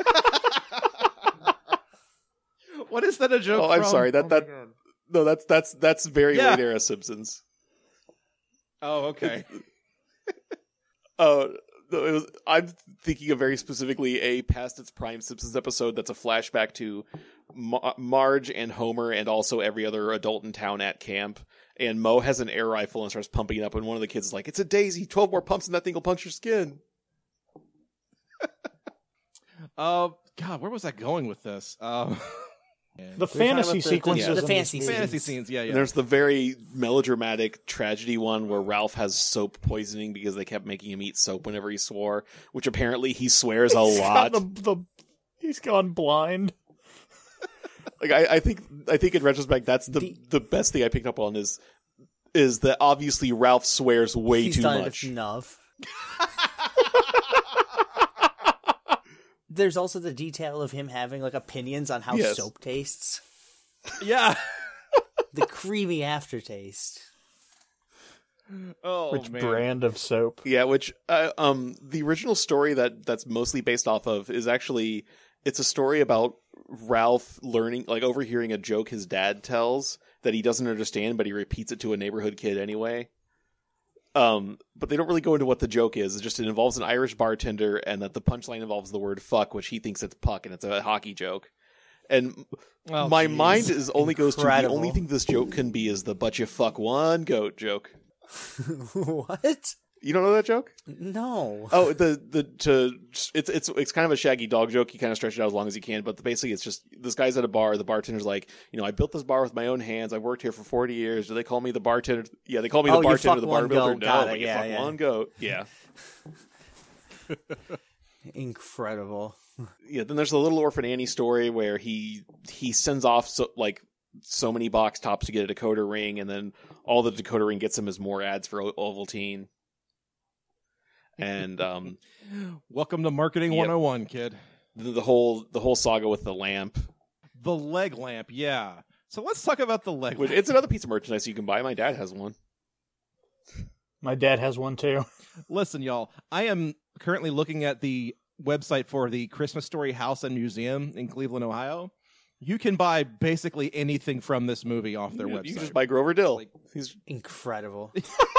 [SPEAKER 2] What is that a joke?
[SPEAKER 3] Oh, I'm sorry. That's very late era Simpsons.
[SPEAKER 2] Oh, okay.
[SPEAKER 3] I'm thinking of very specifically a past its prime Simpsons episode that's a flashback to Marge and Homer and also every other adult in town at camp. And Moe has an air rifle and starts pumping it up, and one of the kids is like, "It's a daisy. 12 more pumps and that thing will puncture skin."
[SPEAKER 2] God, where was I going with this?
[SPEAKER 4] The fantasy sequences.
[SPEAKER 5] The
[SPEAKER 2] fantasy scenes, yeah.
[SPEAKER 3] And there's the very melodramatic tragedy one where Ralph has soap poisoning because they kept making him eat soap whenever he swore, which apparently he swears a lot.
[SPEAKER 4] He's gone blind.
[SPEAKER 3] Like I think in retrospect that's the best thing I picked up on is that obviously Ralph swears way too much.
[SPEAKER 5] Enough. There's also the detail of him having like opinions on how soap tastes.
[SPEAKER 2] Yeah.
[SPEAKER 5] The creamy aftertaste.
[SPEAKER 2] Oh,
[SPEAKER 4] which
[SPEAKER 2] man.
[SPEAKER 4] brand of soap?
[SPEAKER 3] Yeah, which the original story that's mostly based off of is actually it's a story about Ralph overhearing a joke his dad tells that he doesn't understand, but he repeats it to a neighborhood kid anyway. But they don't really go into what the joke is. It's just it involves an Irish bartender, and that the punchline involves the word "fuck," which he thinks it's puck, and it's a hockey joke. And my mind goes to the only thing this joke can be is the "but you fuck one goat" joke.
[SPEAKER 5] What?
[SPEAKER 3] You don't know that joke?
[SPEAKER 5] No.
[SPEAKER 3] Oh, it's kind of a Shaggy Dog joke. He kind of stretches it out as long as he can, but basically it's just this guy's at a bar. The bartender's like, I built this bar with my own hands. I've worked here for 40 years. Do they call me the bartender? Yeah, they call me the bartender, the bar builder. No, but you fuck one goat. Yeah.
[SPEAKER 5] Incredible.
[SPEAKER 3] Yeah. Then there's the Little Orphan Annie story where he sends off so many box tops to get a decoder ring, and then all the decoder ring gets him is more ads for Ovaltine. And
[SPEAKER 2] welcome to Marketing 101, kid.
[SPEAKER 3] The whole saga with the lamp.
[SPEAKER 2] The leg lamp, yeah. So let's talk about the leg lamp.
[SPEAKER 3] It's another piece of merchandise you can buy. My dad has one.
[SPEAKER 4] My dad has one too.
[SPEAKER 2] Listen, y'all, I am currently looking at the website for the Christmas Story House and Museum in Cleveland, Ohio. You can buy basically anything from this movie off their website.
[SPEAKER 3] You can just buy Grover Dill.
[SPEAKER 5] He's incredible.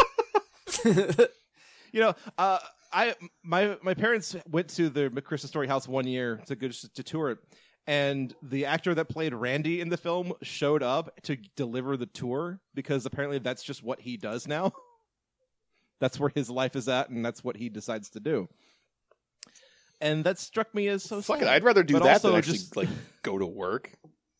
[SPEAKER 2] My parents went to the Christmas Story House one year to tour it, and the actor that played Randy in the film showed up to deliver the tour because apparently that's just what he does now. That's where his life is at, and that's what he decides to do. And that struck me as so
[SPEAKER 3] fuck
[SPEAKER 2] sad.
[SPEAKER 3] it, I'd rather do that than actually go to work.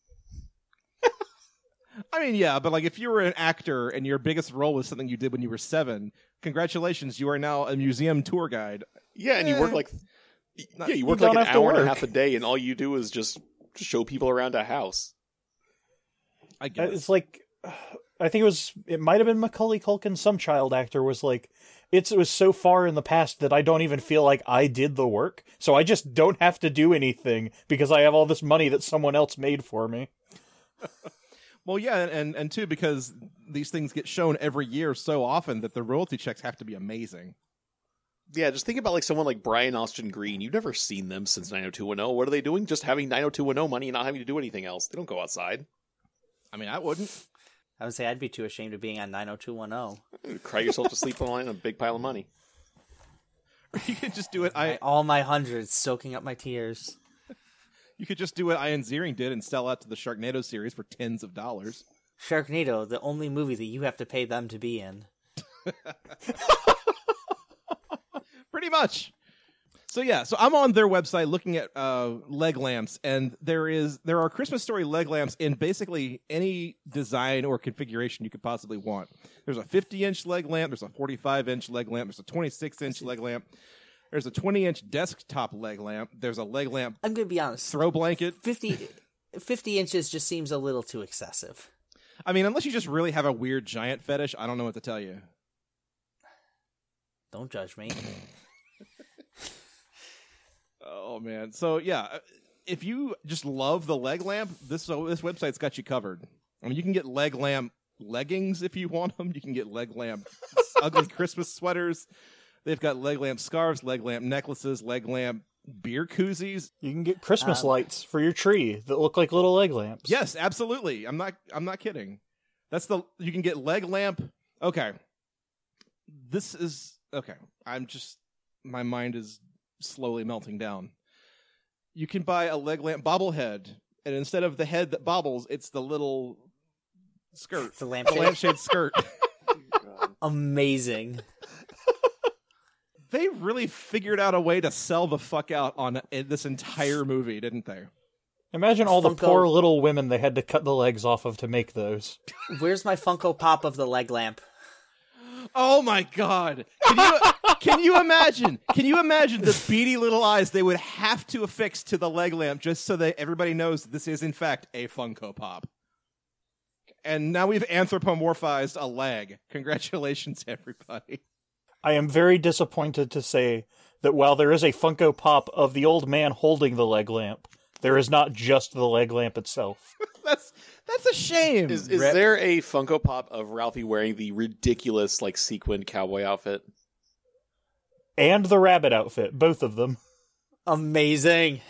[SPEAKER 2] I mean, yeah, but if you were an actor and your biggest role was something you did when you were 7, congratulations, you are now a museum tour guide.
[SPEAKER 3] Yeah, and you work Yeah, you work like an hour and a half a day, and all you do is just show people around a house.
[SPEAKER 2] I guess.
[SPEAKER 4] It's like, I think it might have been Macaulay Culkin, some child actor was like, it was so far in the past that I don't even feel like I did the work, so I just don't have to do anything because I have all this money that someone else made for me.
[SPEAKER 2] Well, yeah, and too, because these things get shown every year so often that the royalty checks have to be amazing.
[SPEAKER 3] Yeah, just think about like someone like Brian Austin Green. You've never seen them since 90210. What are they doing? Just having 90210 money and not having to do anything else. They don't go outside.
[SPEAKER 2] I mean, I wouldn't.
[SPEAKER 5] I would say I'd be too ashamed of being on 90210.
[SPEAKER 3] Cry yourself to sleep on a big pile of money.
[SPEAKER 2] You could just do it.
[SPEAKER 5] All my hundreds soaking up my tears.
[SPEAKER 2] You could just do what Ian Ziering did and sell out to the Sharknado series for tens of dollars.
[SPEAKER 5] Sharknado, the only movie that you have to pay them to be in.
[SPEAKER 2] Pretty much. So yeah, so I'm on their website looking at leg lamps, and there are Christmas Story leg lamps in basically any design or configuration you could possibly want. There's a 50-inch leg lamp, there's a 45-inch leg lamp, there's a 26-inch leg lamp, there's a 20-inch desktop leg lamp, there's a leg lamp.
[SPEAKER 5] I'm going to be honest.
[SPEAKER 2] Throw blanket.
[SPEAKER 5] 50 inches just seems a little too excessive.
[SPEAKER 2] I mean, unless you just really have a weird giant fetish, I don't know what to tell you.
[SPEAKER 5] Don't judge me.
[SPEAKER 2] Oh man. So yeah, if you just love the leg lamp, this website's got you covered. I mean, you can get leg lamp leggings if you want them. You can get leg lamp ugly Christmas sweaters. They've got leg lamp scarves, leg lamp necklaces, leg lamp beer koozies.
[SPEAKER 4] You can get Christmas lights for your tree that look like little leg lamps.
[SPEAKER 2] Yes, absolutely. I'm not kidding. You can get leg lamp. Okay. This is okay. My mind is slowly melting down. You can buy a leg lamp bobblehead, and instead of the head that bobbles, it's the little skirt.
[SPEAKER 5] The lampshade
[SPEAKER 2] skirt.
[SPEAKER 5] Amazing.
[SPEAKER 2] They really figured out a way to sell the fuck out on this entire movie, didn't they?
[SPEAKER 4] Imagine all the poor little women they had to cut the legs off of to make those.
[SPEAKER 5] Where's my Funko Pop of the leg lamp?
[SPEAKER 2] Oh my god! Can you imagine? Can you imagine the beady little eyes they would have to affix to the leg lamp just so that everybody knows this is in fact a Funko Pop? And now we've anthropomorphized a leg. Congratulations, everybody.
[SPEAKER 4] I am very disappointed to say that while there is a Funko Pop of the old man holding the leg lamp, there is not just the leg lamp itself.
[SPEAKER 2] That's a shame.
[SPEAKER 3] Is there a Funko Pop of Ralphie wearing the ridiculous, like, sequined cowboy outfit?
[SPEAKER 4] And the rabbit outfit, both of them.
[SPEAKER 5] Amazing.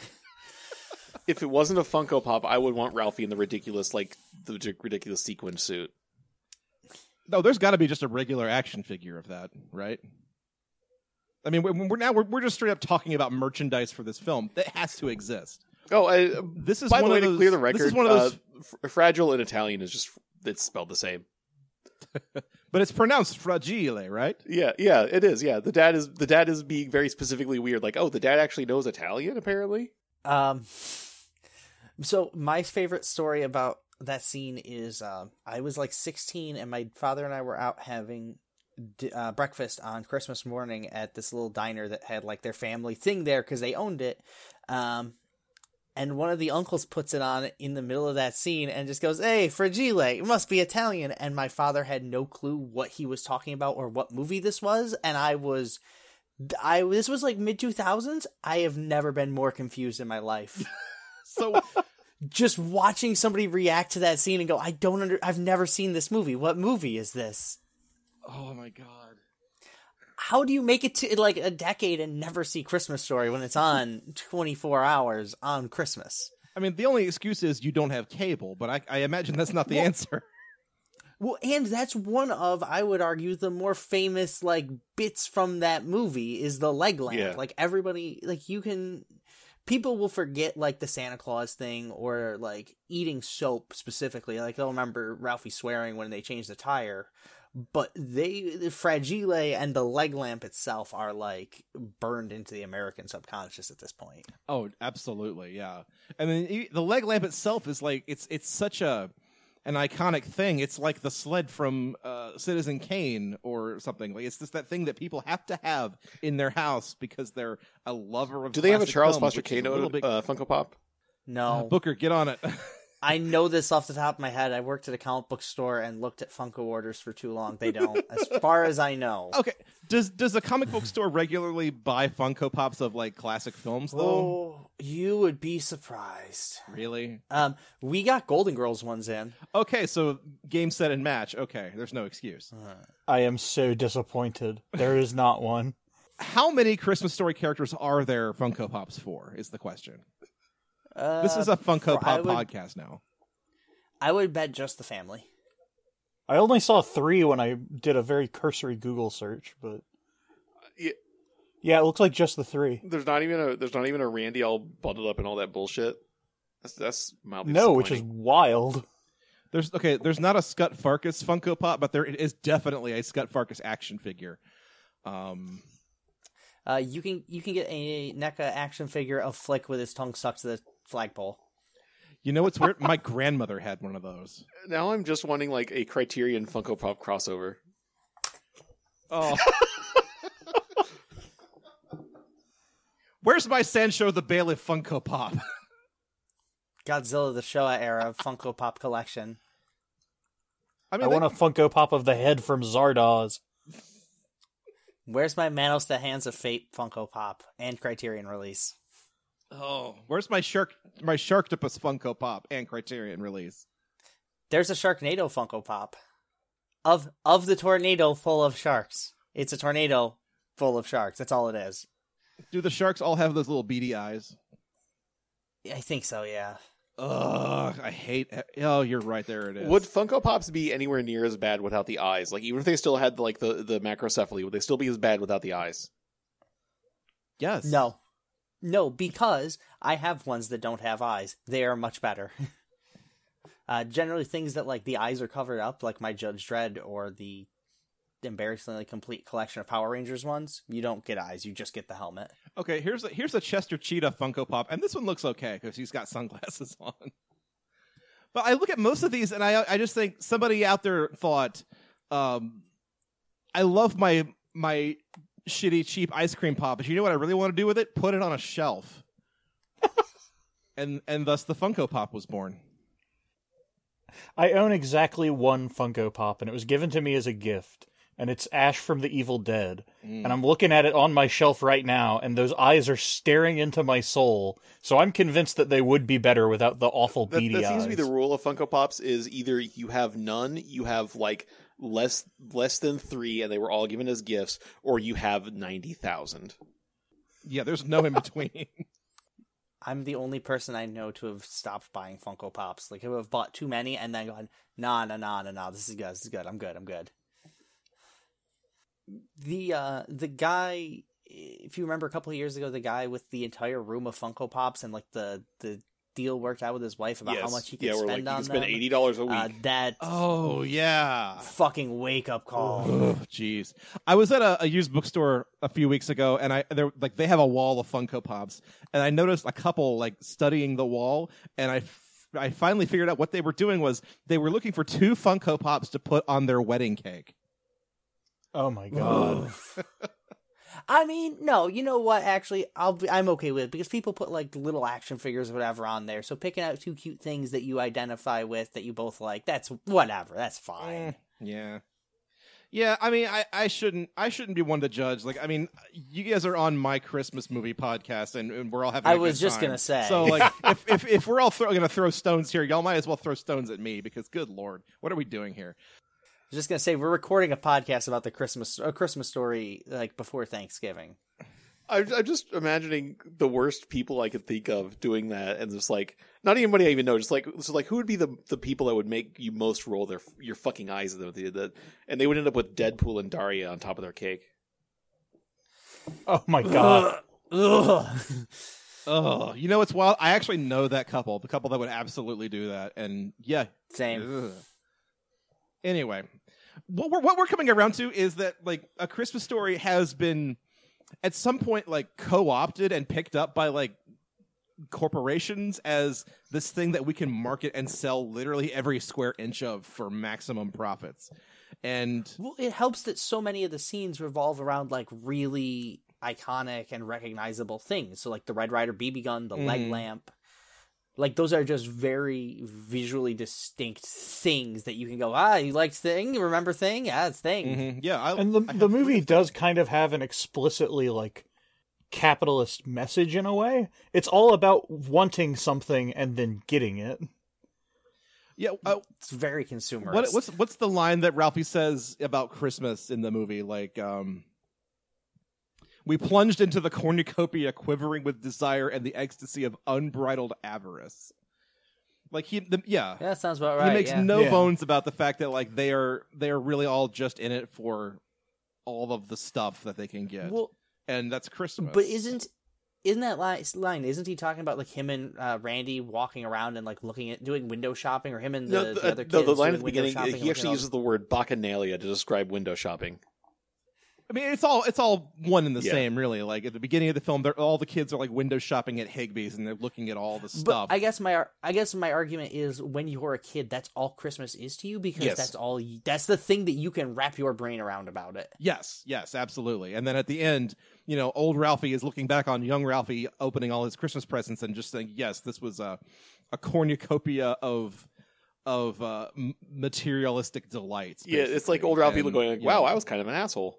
[SPEAKER 3] If it wasn't a Funko Pop, I would want Ralphie in the ridiculous sequined suit.
[SPEAKER 2] No, there's got to be just a regular action figure of that, right? I mean, we're just straight up talking about merchandise for this film that has to exist.
[SPEAKER 3] Oh,
[SPEAKER 2] this is
[SPEAKER 3] by
[SPEAKER 2] one
[SPEAKER 3] the way,
[SPEAKER 2] of those,
[SPEAKER 3] to clear the record,
[SPEAKER 2] this is one of those.
[SPEAKER 3] Fragile in Italian is it's spelled the same.
[SPEAKER 2] But it's pronounced fragile, right?
[SPEAKER 3] Yeah, it is. Yeah, the dad is being very specifically weird. Like, oh, the dad actually knows Italian, apparently.
[SPEAKER 5] So my favorite story about that scene is I was like 16, and my father and I were out having breakfast on Christmas morning at this little diner that had like their family thing there because they owned it. And one of the uncles puts it on in the middle of that scene and just goes, "Hey, fragile, it must be Italian." And my father had no clue what he was talking about or what movie this was. And this was like mid-2000s. I have never been more confused in my life.
[SPEAKER 2] So
[SPEAKER 5] just watching somebody react to that scene and go, I've never seen this movie. What movie is this?
[SPEAKER 2] Oh my god.
[SPEAKER 5] How do you make it to like a decade and never see Christmas Story when it's on 24 hours on Christmas?
[SPEAKER 2] I mean, the only excuse is you don't have cable, but I imagine that's not the answer.
[SPEAKER 5] Well, and that's one of, I would argue, the more famous like bits from that movie is the leg lamp.
[SPEAKER 3] Yeah.
[SPEAKER 5] Like everybody, like people will forget like the Santa Claus thing or like eating soap specifically. Like they'll remember Ralphie swearing when they changed the tire. But the fragile and the leg lamp itself are like burned into the American subconscious at this point.
[SPEAKER 2] Oh, absolutely, yeah. I mean, the leg lamp itself is like it's such a an iconic thing. It's like the sled from Citizen Kane or something. Like it's just that thing that people have to have in their house because they're a lover of.
[SPEAKER 3] Do they have a
[SPEAKER 2] classic
[SPEAKER 3] Charles
[SPEAKER 2] films,
[SPEAKER 3] Foster
[SPEAKER 2] which is a
[SPEAKER 3] Kane
[SPEAKER 2] little bit-
[SPEAKER 3] Funko Pop?
[SPEAKER 5] No.
[SPEAKER 2] Booker, get on it.
[SPEAKER 5] I know this off the top of my head. I worked at a comic book store and looked at Funko orders for too long. They don't, as far as I know.
[SPEAKER 2] Okay, does a comic book store regularly buy Funko Pops of like classic films though?
[SPEAKER 5] Oh, you would be surprised.
[SPEAKER 2] Really?
[SPEAKER 5] We got Golden Girls ones in.
[SPEAKER 2] Okay, so game, set, and match. Okay, there's no excuse.
[SPEAKER 4] I am so disappointed. There is not one.
[SPEAKER 2] How many Christmas Story characters are there Funko Pops for, is the question. This is a Funko Pop podcast now.
[SPEAKER 5] I would bet just the family.
[SPEAKER 4] I only saw 3 when I did a very cursory Google search, but yeah, it looks like just the 3.
[SPEAKER 3] There's not even a Randy all bundled up in all that bullshit. That's mildly
[SPEAKER 4] No, which is
[SPEAKER 3] disappointing.
[SPEAKER 4] wild.
[SPEAKER 2] There's not a Scott Farkus Funko Pop, but there is definitely a Scott Farkus action figure.
[SPEAKER 5] You can get a NECA action figure of Flick with his tongue stuck to the flagpole.
[SPEAKER 2] You know what's weird? My grandmother had one of those.
[SPEAKER 3] Now I'm just wanting like a Criterion Funko Pop crossover.
[SPEAKER 2] Oh. Where's my Sancho the Bailiff Funko Pop?
[SPEAKER 5] Godzilla the Showa era Funko Pop collection.
[SPEAKER 2] I
[SPEAKER 4] I want a Funko Pop of the head from Zardoz.
[SPEAKER 5] Where's my Manos the Hands of Fate Funko Pop and Criterion release?
[SPEAKER 2] Oh, where's my Sharktopus Funko Pop and Criterion release?
[SPEAKER 5] There's a Sharknado Funko Pop of the tornado full of sharks. It's a tornado full of sharks. That's all it is.
[SPEAKER 2] Do the sharks all have those little beady eyes?
[SPEAKER 5] I think so, yeah.
[SPEAKER 2] Ugh, I hate. Oh, you're right. There it is.
[SPEAKER 3] Would Funko Pops be anywhere near as bad without the eyes? Like, even if they still had like the macrocephaly, would they still be as bad without the eyes?
[SPEAKER 2] Yes.
[SPEAKER 5] No, because I have ones that don't have eyes. They are much better. Generally, things that like the eyes are covered up, like my Judge Dredd or the embarrassingly complete collection of Power Rangers ones, you don't get eyes. You just get the helmet.
[SPEAKER 2] Okay, here's a Chester Cheetah Funko Pop, and this one looks okay because he's got sunglasses on. But I look at most of these, and I just think somebody out there thought, I love my shitty cheap ice cream pop, but you know what I really want to do with it? Put it on a shelf. and thus the Funko Pop was born.
[SPEAKER 4] I own exactly one Funko Pop, and it was given to me as a gift. And it's Ash from the Evil Dead. And I'm looking at it on my shelf right now, and those eyes are staring into my soul. So I'm convinced that they would be better without the awful beady eyes.
[SPEAKER 3] That seems to be the rule of Funko Pops, is either you have none, you have like less than 3, and they were all given as gifts, or you have 90,000.
[SPEAKER 2] Yeah, there's no in between.
[SPEAKER 5] I'm the only person I know to have stopped buying Funko Pops. Like, I would have bought too many and then gone, nah, this is good, I'm good. The guy, if you remember a couple of years ago, the guy with the entire room of Funko Pops and like the deal worked out with his wife about how much he could spend on them.
[SPEAKER 3] He could spend $80 a week.
[SPEAKER 5] That
[SPEAKER 2] Oh, yeah.
[SPEAKER 5] fucking wake up call.
[SPEAKER 2] Oh, jeez. I was at a used bookstore a few weeks ago, and they have a wall of Funko Pops, and I noticed a couple like studying the wall, and I finally figured out what they were doing was they were looking for 2 Funko Pops to put on their wedding cake.
[SPEAKER 4] Oh my god.
[SPEAKER 5] I mean, no, you know what? Actually, I'm okay with it because people put like little action figures or whatever on there. So picking out 2 cute things that you identify with that you both like, that's whatever. That's fine.
[SPEAKER 2] Yeah. Yeah, I mean, I shouldn't be one to judge. Like, I mean, you guys are on my Christmas movie podcast, and we're all having.
[SPEAKER 5] I was just gonna say.
[SPEAKER 2] So, like, if we're all gonna throw stones here, y'all might as well throw stones at me because, good lord, what are we doing here?
[SPEAKER 5] I was just gonna say we're recording a podcast about the Christmas Story like before Thanksgiving.
[SPEAKER 3] I'm just imagining the worst people I could think of doing that, and just like not anybody I even know. Just like who would be the people that would make you most roll your fucking eyes if they did that, and they would end up with Deadpool and Daria on top of their cake.
[SPEAKER 4] Oh my god.
[SPEAKER 2] Oh, you know what's wild? I actually know that couple, the couple that would absolutely do that, and yeah,
[SPEAKER 5] Same.
[SPEAKER 2] Ugh. Anyway, what we're coming around to is that like A Christmas Story has been at some point like co-opted and picked up by like corporations as this thing that we can market and sell literally every square inch of for maximum profits. And
[SPEAKER 5] well, it helps that so many of the scenes revolve around like really iconic and recognizable things. So like the Red Ryder BB gun, the leg lamp, like those are just very visually distinct things that you can go, you like Thing? You remember Thing? Yeah, it's Thing.
[SPEAKER 2] Mm-hmm. Yeah,
[SPEAKER 4] and the movie does kind of have an explicitly like capitalist message in a way. It's all about wanting something and then getting it.
[SPEAKER 2] Yeah,
[SPEAKER 5] it's very consumerist.
[SPEAKER 2] What's the line that Ralphie says about Christmas in the movie? Like, we plunged into the cornucopia, quivering with desire and the ecstasy of unbridled avarice. Like yeah,
[SPEAKER 5] that sounds about right.
[SPEAKER 2] He makes no bones about the fact that like they are really all just in it for all of the stuff that they can get, and that's Christmas.
[SPEAKER 5] But isn't that line? Isn't he talking about like him and Randy walking around and like looking at doing window shopping, or him and the other kids?
[SPEAKER 3] The line at the beginning, he actually uses the word bacchanalia to describe window shopping.
[SPEAKER 2] I mean, it's all one and the same, really. Like at the beginning of the film, all the kids are like window shopping at Higbee's and they're looking at all the stuff.
[SPEAKER 5] But I guess my argument is when you're a kid, that's all Christmas is to you because that's the thing that you can wrap your brain around about it.
[SPEAKER 2] Yes, absolutely. And then at the end, old Ralphie is looking back on young Ralphie opening all his Christmas presents and just saying, yes, this was a cornucopia of materialistic delights.
[SPEAKER 3] Basically. Yeah, it's like old Ralphie going like, wow, I was kind of an asshole.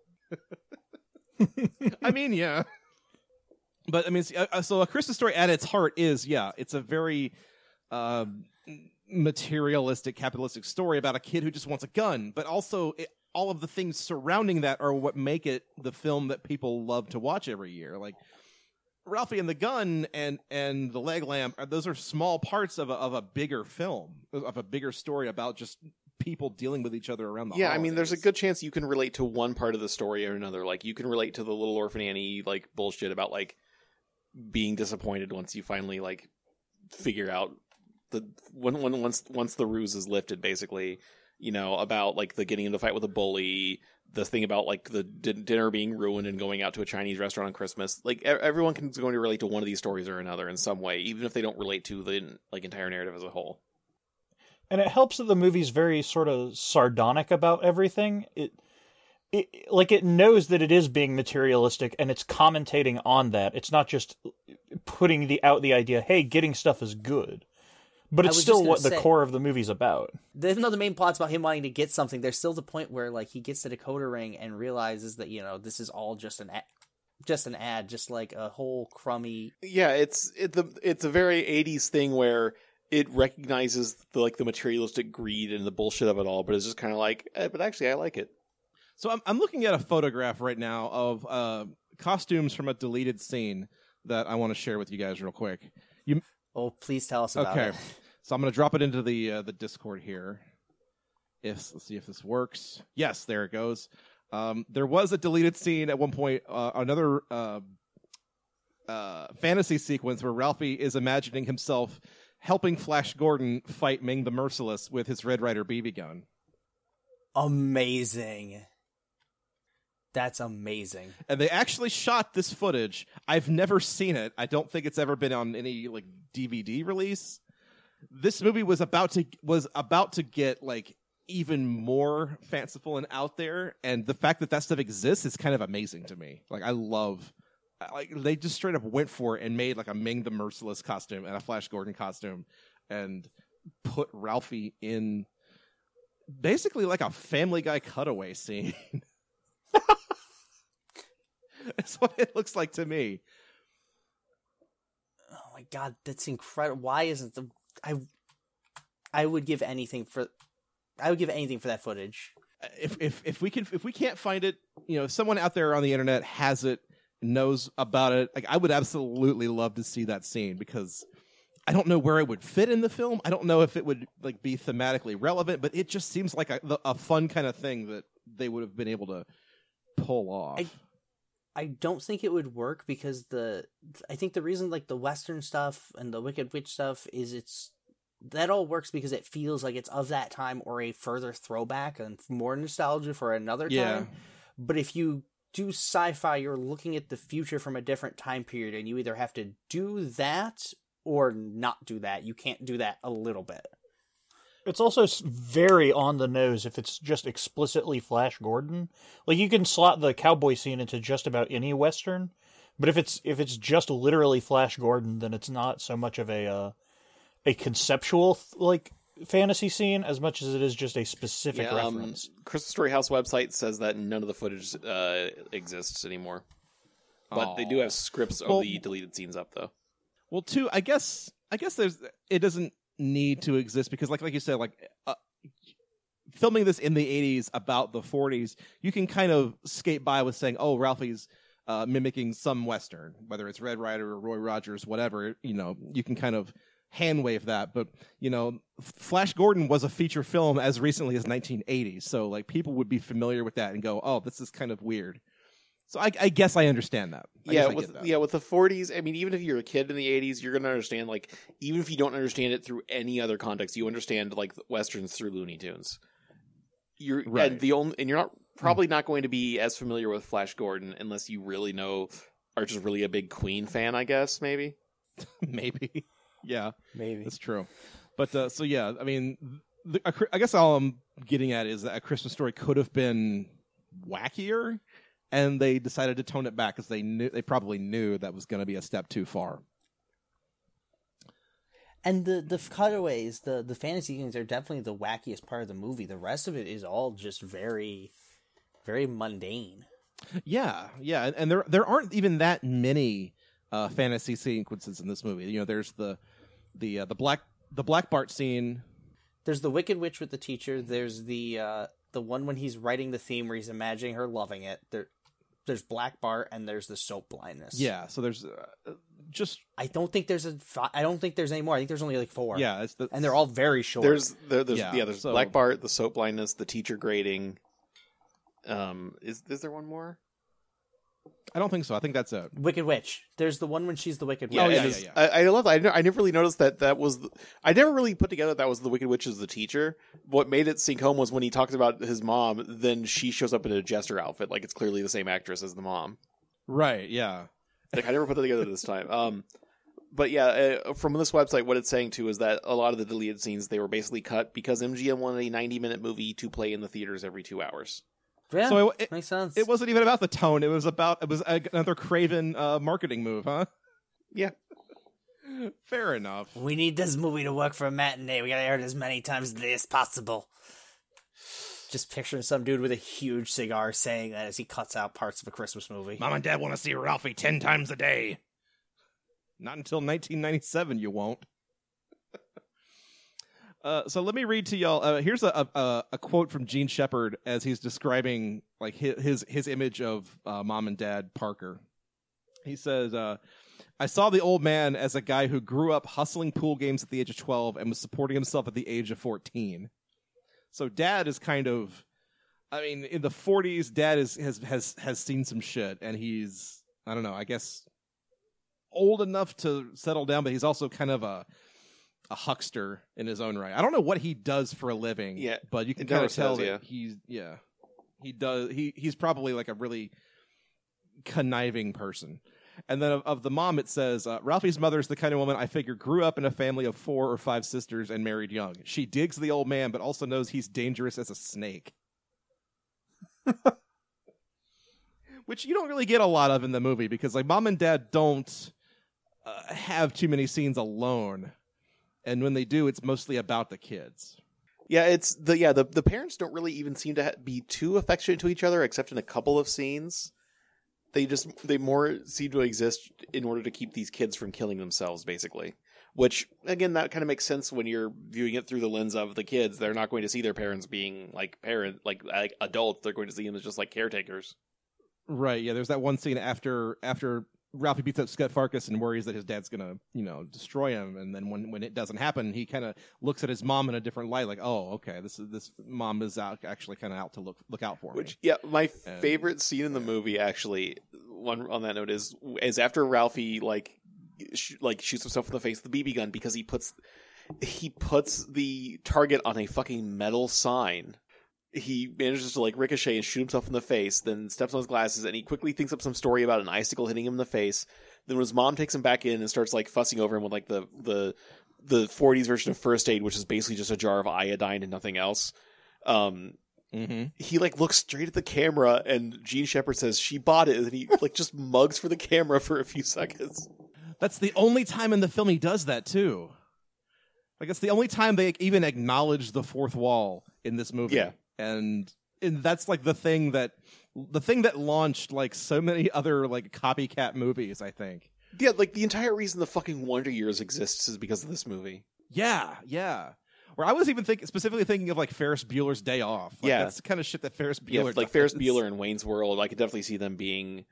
[SPEAKER 2] I mean, yeah. But I mean, so A Christmas Story at its heart is, it's a very materialistic, capitalistic story about a kid who just wants a gun. But also, all of the things surrounding that are what make it the film that people love to watch every year. Like Ralphie and the gun and the leg lamp, those are small parts of a bigger film, of a bigger story about just people dealing with each other around the holidays.
[SPEAKER 3] I mean, there's a good chance you can relate to one part of the story or another. Like, you can relate to the Little Orphan Annie, like, bullshit about, like, being disappointed once you finally, like, figure out once the ruse is lifted, basically, about, like, the getting into a fight with a bully, the thing about, like, the dinner being ruined and going out to a Chinese restaurant on Christmas. Like, everyone is going to relate to one of these stories or another in some way, even if they don't relate to the, like, entire narrative as a whole.
[SPEAKER 4] And it helps that the movie's very sort of sardonic about everything. It knows that it is being materialistic and it's commentating on that. It's not just putting out the idea, hey, getting stuff is good. But it's still what the core of the movie's about.
[SPEAKER 5] Even though the main plot's about him wanting to get something, there's still the point where like he gets the decoder ring and realizes that, this is all just an ad, just like a whole crummy.
[SPEAKER 3] Yeah, it's a very 80s thing where it recognizes the materialistic greed and the bullshit of it all, but it's just kind of like, but actually I like it.
[SPEAKER 2] So I'm looking at a photograph right now of costumes from a deleted scene that I want to share with you guys real quick.
[SPEAKER 5] Please tell us about it.
[SPEAKER 2] So I'm going to drop it into the Discord here. Let's see if this works. Yes, there it goes. There was a deleted scene at one point, another fantasy sequence where Ralphie is imagining himself helping Flash Gordon fight Ming the Merciless with his Red Ryder BB gun.
[SPEAKER 5] Amazing. That's amazing.
[SPEAKER 2] And they actually shot this footage. I've never seen it. I don't think it's ever been on any like DVD release. This movie was about to get like even more fanciful and out there, and the fact that stuff exists is kind of amazing to me. Like they just straight up went for it and made like a Ming the Merciless costume and a Flash Gordon costume and put Ralphie in basically like a Family Guy cutaway scene. That's what it looks like to me.
[SPEAKER 5] Oh my god, that's incredible. Why isn't I would give anything for that footage.
[SPEAKER 2] If we can't find it, if someone out there on the internet has it, knows about it, like I would absolutely love to see that scene, because I don't know where it would fit in the film. I don't know if it would like be thematically relevant, but it just seems like a fun kind of thing that they would have been able to pull off.
[SPEAKER 5] I don't think it would work because I think the reason like the Western stuff and the Wicked Witch stuff is that all works because it feels like it's of that time or a further throwback and more nostalgia for another time.
[SPEAKER 2] Yeah.
[SPEAKER 5] But if you do sci-fi, you're looking at the future from a different time period, and you either have to do that or not do that. You can't do that a little bit.
[SPEAKER 4] It's also very on the nose if it's just explicitly Flash Gordon. Like, you can slot the cowboy scene into just about any Western, but if it's just literally Flash Gordon, then it's not so much of a conceptual, like, fantasy scene as much as it is just a specific reference.
[SPEAKER 3] Crystal Story House website says that none of the footage exists anymore. But they do have scripts of the deleted scenes up, though.
[SPEAKER 2] Well, too, I guess it doesn't need to exist because, like you said, like filming this in the 80s about the 40s, you can kind of skate by with saying, "Oh, Ralphie's mimicking some Western, whether it's Red Ryder or Roy Rogers, whatever." You know, you can kind of hand wave that. But you know, Flash Gordon was a feature film as recently as 1980, so like people would be familiar with that and go, "Oh, this is kind of weird." So I guess I understand that.
[SPEAKER 3] With the 40s, I mean, even if you're a kid in the 80s, you're going to understand, like, even if you don't understand it through any other context, you understand, like, Westerns through Looney Tunes. You're right. And you're not probably not going to be as familiar with Flash Gordon unless you really are just really a big Queen fan, I guess, maybe.
[SPEAKER 2] Maybe. Yeah.
[SPEAKER 5] Maybe.
[SPEAKER 2] That's true. But, so yeah, I mean, I guess all I'm getting at is that A Christmas Story could have been wackier. And they decided to tone it back because they probably knew that was going to be a step too far.
[SPEAKER 5] And the cutaways, the fantasy things are definitely the wackiest part of the movie. The rest of it is all just very, very mundane.
[SPEAKER 2] Yeah, and there aren't even that many fantasy sequences in this movie. You know, there's the Black Bart scene.
[SPEAKER 5] There's the Wicked Witch with the teacher. There's the one when he's writing the theme where he's imagining her loving it. There's Black Bart, and there's the soap blindness.
[SPEAKER 2] Yeah, so there's just...
[SPEAKER 5] I don't think there's any more. I think there's only like 4.
[SPEAKER 2] Yeah,
[SPEAKER 5] and they're all very short.
[SPEAKER 3] There's Black Bart, the soap blindness, the teacher grading. Is there one more?
[SPEAKER 2] I don't think so. I think that's it.
[SPEAKER 5] Wicked Witch. There's the one when she's the Wicked Witch.
[SPEAKER 2] Yeah.
[SPEAKER 3] I love that. I never really noticed that was... I never really put together that was the Wicked Witch as the teacher. What made it sink home was when he talks about his mom, then she shows up in a jester outfit. Like, it's clearly the same actress as the mom.
[SPEAKER 2] Right, yeah.
[SPEAKER 3] Like, I never put that together this time. But yeah, from this website, what it's saying, too, is that a lot of the deleted scenes, they were basically cut because MGM wanted a 90-minute movie to play in the theaters every 2 hours.
[SPEAKER 5] Yeah,
[SPEAKER 2] so it
[SPEAKER 5] makes sense.
[SPEAKER 2] It wasn't even about the tone. It was another Craven marketing move, huh?
[SPEAKER 3] Yeah.
[SPEAKER 2] Fair enough.
[SPEAKER 5] We need this movie to work for a matinee. We gotta air it as many times a day as possible. Just picturing some dude with a huge cigar saying that as he cuts out parts of a Christmas movie.
[SPEAKER 2] Mom and Dad want to see Ralphie 10 times a day. Not until 1997, you won't. So let me read to y'all. Here's a quote from Gene Shepard as he's describing like his image of Mom and Dad Parker. He says, "I saw the old man as a guy who grew up hustling pool games at the age of 12 and was supporting himself at the age of 14." So Dad is kind of, I mean, in the 40s, Dad has seen some shit, and he's, I don't know, I guess old enough to settle down, but he's also kind of a huckster in his own right. I don't know what he does for a living, but you can kind of tell that he's probably like a really conniving person. And then of the mom, it says, Ralphie's mother is the kind of woman I figure grew up in a family of 4 or 5 sisters and married young. She digs the old man, but also knows he's dangerous as a snake. Which you don't really get a lot of in the movie because like Mom and Dad don't have too many scenes alone. And when they do, it's mostly about the kids.
[SPEAKER 3] Yeah, it's the parents don't really even seem to be too affectionate to each other, except in a couple of scenes. They more seem to exist in order to keep these kids from killing themselves, basically. Which again, that kind of makes sense when you're viewing it through the lens of the kids. They're not going to see their parents being like adults. They're going to see them as just like caretakers. Right.
[SPEAKER 2] Yeah. There's that one scene after Ralphie beats up Scott Farkas and worries that his dad's gonna, destroy him, and then when it doesn't happen, he kind of looks at his mom in a different light, like, oh, okay, this mom is actually kind of out to look out for me.
[SPEAKER 3] My favorite scene in the movie, actually, one on that note is after Ralphie shoots himself in the face with the BB gun because he puts the target on a fucking metal sign. He manages to ricochet and shoot himself in the face, then steps on his glasses, and he quickly thinks up some story about an icicle hitting him in the face, Then when his mom takes him back in and starts like fussing over him with like the 40s version of First Aid, which is basically just a jar of iodine and nothing else. He like looks straight at the camera, and Gene Shepard says she bought it, and he like just mugs for the camera for a few seconds.
[SPEAKER 2] That's the only time in the film he does that too. Like it's the only time they even acknowledge the fourth wall in this movie.
[SPEAKER 3] Yeah,
[SPEAKER 2] and that's like the thing that launched like so many other like copycat movies, I think.
[SPEAKER 3] Yeah, like the entire reason the fucking Wonder Years exists is because of this movie.
[SPEAKER 2] Yeah. Where I was even specifically thinking of like Ferris Bueller's Day Off. Like, that's the kind of shit that Ferris Bueller
[SPEAKER 3] like
[SPEAKER 2] does.
[SPEAKER 3] Ferris Bueller and Wayne's World. I could definitely see them being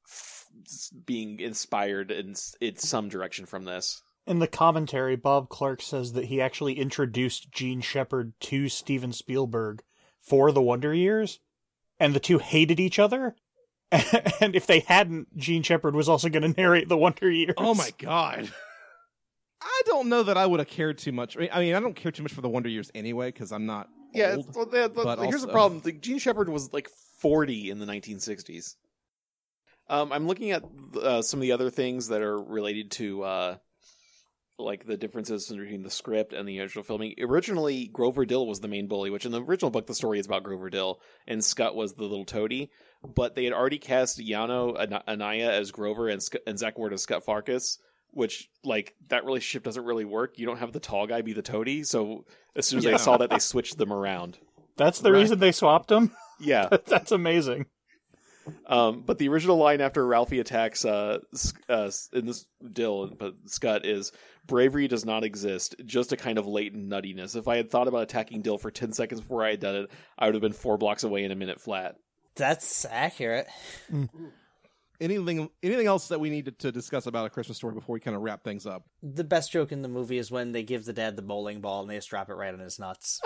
[SPEAKER 3] inspired in some direction from this.
[SPEAKER 4] In the commentary, Bob Clark says that he actually introduced Gene Shepard to Steven Spielberg for the Wonder Years, and the two hated each other. And if they hadn't, Gene Shepard was also going to narrate the Wonder Years.
[SPEAKER 2] Oh my god. I don't know that I would have cared too much. I mean, I don't care too much for the Wonder Years anyway, because I'm not old.
[SPEAKER 3] But here's the problem. Gene Shepard was like 40 in the 1960s. I'm looking at some of the other things that are related to like the differences between the script and the original filming. Originally, Grover Dill was the main bully, which in the original book, the story is about Grover Dill, and Scott was the little toady. But they had already cast Yano Anaya as Grover and Zach Ward as Scott Farkas, which, like, that relationship doesn't really work. You don't have the tall guy be the toady, so as soon as they saw that, they switched them around.
[SPEAKER 4] That's the reason they swapped them?
[SPEAKER 3] Yeah.
[SPEAKER 4] That's amazing.
[SPEAKER 3] But the original line after Ralphie attacks in this Dill, but Scott, is, bravery does not exist, just a kind of latent nuttiness. If I had thought about attacking Dill for 10 seconds before I had done it, I would have been 4 blocks away in a minute flat.
[SPEAKER 5] That's accurate.
[SPEAKER 2] Anything else that we need to discuss about A Christmas Story before we kind of wrap things up?
[SPEAKER 5] The best joke in the movie is when they give the dad the bowling ball and they just drop it right on his nuts.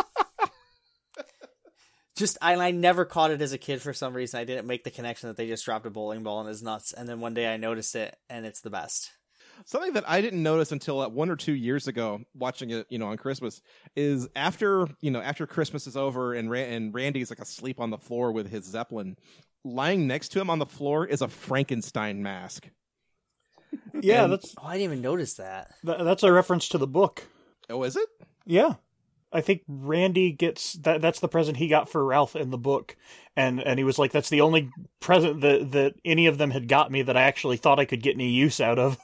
[SPEAKER 5] I never caught it as a kid for some reason. I didn't make the connection that they just dropped a bowling ball on his nuts, and then one day I noticed it, and it's the best.
[SPEAKER 2] Something that I didn't notice until 1 or 2 years ago, watching it, on Christmas, is after Christmas is over and Randy's like asleep on the floor with his Zeppelin, lying next to him on the floor is a Frankenstein mask.
[SPEAKER 4] Yeah,
[SPEAKER 5] I didn't even notice that.
[SPEAKER 4] That's a reference to the book.
[SPEAKER 2] Oh, is it?
[SPEAKER 4] Yeah. I think Randy gets that's the present he got for Ralph in the book, and he was like, that's the only present that any of them had got me that I actually thought I could get any use out of.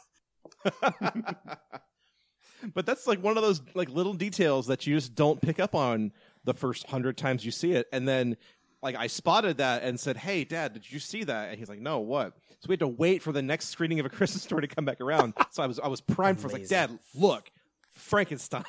[SPEAKER 2] But that's like one of those like little details that you just don't pick up on the first 100 times you see it, and then like I spotted that and said, "Hey, Dad, did you see that?" And he's like, "No, what?" So we had to wait for the next screening of A Christmas Story to come back around. So I was primed for like, "Dad, look, Frankenstein."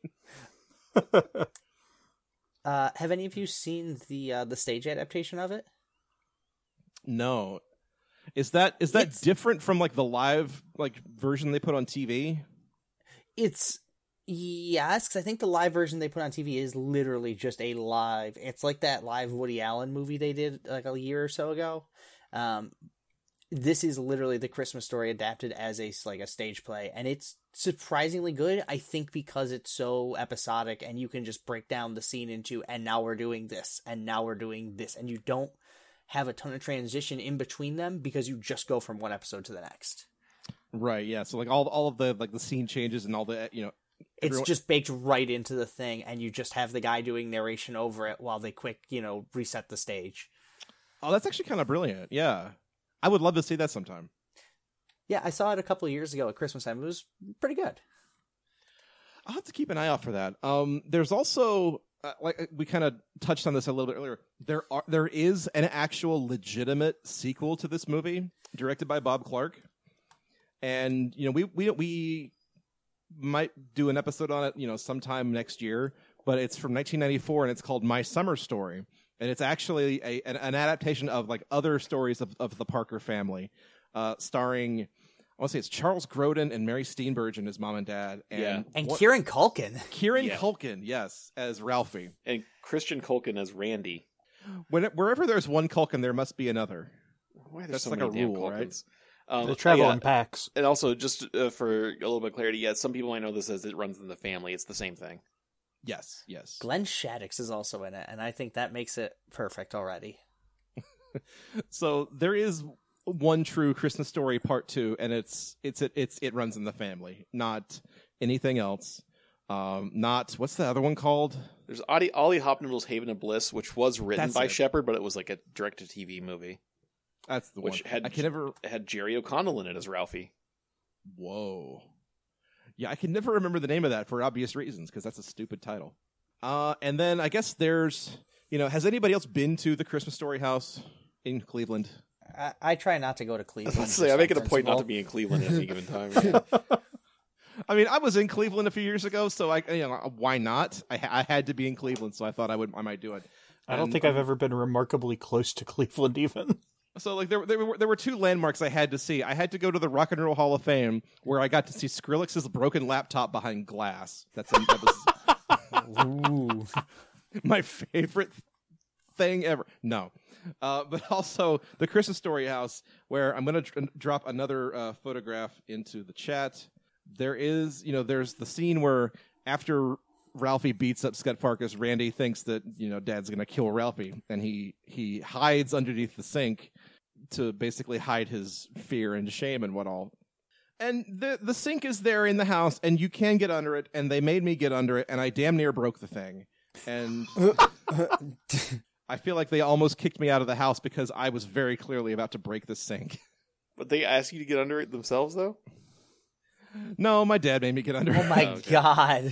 [SPEAKER 5] Have any of you seen the stage adaptation of it?
[SPEAKER 2] No. Is that different from like the live like version they put on TV?
[SPEAKER 5] Yes, because I think the live version they put on TV is literally just a live. It's like that live Woody Allen movie they did like a year or so ago. This is literally The Christmas Story adapted as a stage play, and it's surprisingly good. I think because it's so episodic, and you can just break down the scene into, and now we're doing this, and now we're doing this, and you don't have a ton of transition in between them because you just go from one episode to the next. Right.
[SPEAKER 2] Yeah. So like all of the like the scene changes and all the
[SPEAKER 5] it's just baked right into the thing, and you just have the guy doing narration over it while they quick reset the stage.
[SPEAKER 2] Oh, that's actually kind of brilliant. Yeah. I would love to see that sometime.
[SPEAKER 5] Yeah, I saw it a couple of years ago at Christmas time. It was pretty good.
[SPEAKER 2] I'll have to keep an eye out for that. There's also, like we kind of touched on this a little bit earlier, there is an actual legitimate sequel to this movie directed by Bob Clark. And, we might do an episode on it, sometime next year, but it's from 1994 and it's called My Summer Story. And it's actually an adaptation of like other stories of the Parker family, starring, I want to say it's Charles Grodin and Mary Steenburgen as mom and dad. And
[SPEAKER 5] Kieran Culkin.
[SPEAKER 2] Culkin, yes, as Ralphie.
[SPEAKER 3] And Christian Culkin as Randy.
[SPEAKER 2] Wherever there's one Culkin, there must be another.
[SPEAKER 3] That's
[SPEAKER 2] so like a rule, right?
[SPEAKER 4] They travel in packs.
[SPEAKER 3] And also, just for a little bit of clarity, some people I know this as it runs in the family. It's the same thing.
[SPEAKER 2] Yes.
[SPEAKER 5] Glenn Shaddix is also in it, and I think that makes it perfect already.
[SPEAKER 2] So there is one true Christmas Story Part 2, and it runs in the family, not anything else. Not what's the other one called?
[SPEAKER 3] There's Ollie Hopnoodle's Haven of Bliss, which was written by Shepard, but it was like a direct-to-TV movie.
[SPEAKER 2] That's the
[SPEAKER 3] which
[SPEAKER 2] one.
[SPEAKER 3] Had Jerry O'Connell in it as Ralphie.
[SPEAKER 2] Whoa. Yeah, I can never remember the name of that for obvious reasons, because that's a stupid title. And then I guess there's, has anybody else been to the Christmas Story house in Cleveland?
[SPEAKER 5] I try not to go to Cleveland.
[SPEAKER 3] Let's say I make it a point not to be in Cleveland at any given time. Yeah.
[SPEAKER 2] I mean, I was in Cleveland a few years ago, so why not? I had to be in Cleveland, so I thought I might do it.
[SPEAKER 4] I don't think I've ever been remarkably close to Cleveland, even.
[SPEAKER 2] So, like, there were two landmarks I had to see. I had to go to the Rock and Roll Hall of Fame, where I got to see Skrillex's broken laptop behind glass. That was my favorite thing ever. No. But also the Christmas Story house, where I'm going to drop another photograph into the chat. There is, there's the scene where after Ralphie beats up Scott Farkus, Randy thinks that, Dad's going to kill Ralphie, and he hides underneath the sink to basically hide his fear and shame and what all. And the sink is there in the house, and you can get under it, and they made me get under it, and I damn near broke the thing. And I feel like they almost kicked me out of the house because I was very clearly about to break the sink.
[SPEAKER 3] But they asked you to get under it themselves, though?
[SPEAKER 2] No, my dad made me get under it.
[SPEAKER 5] Oh my God.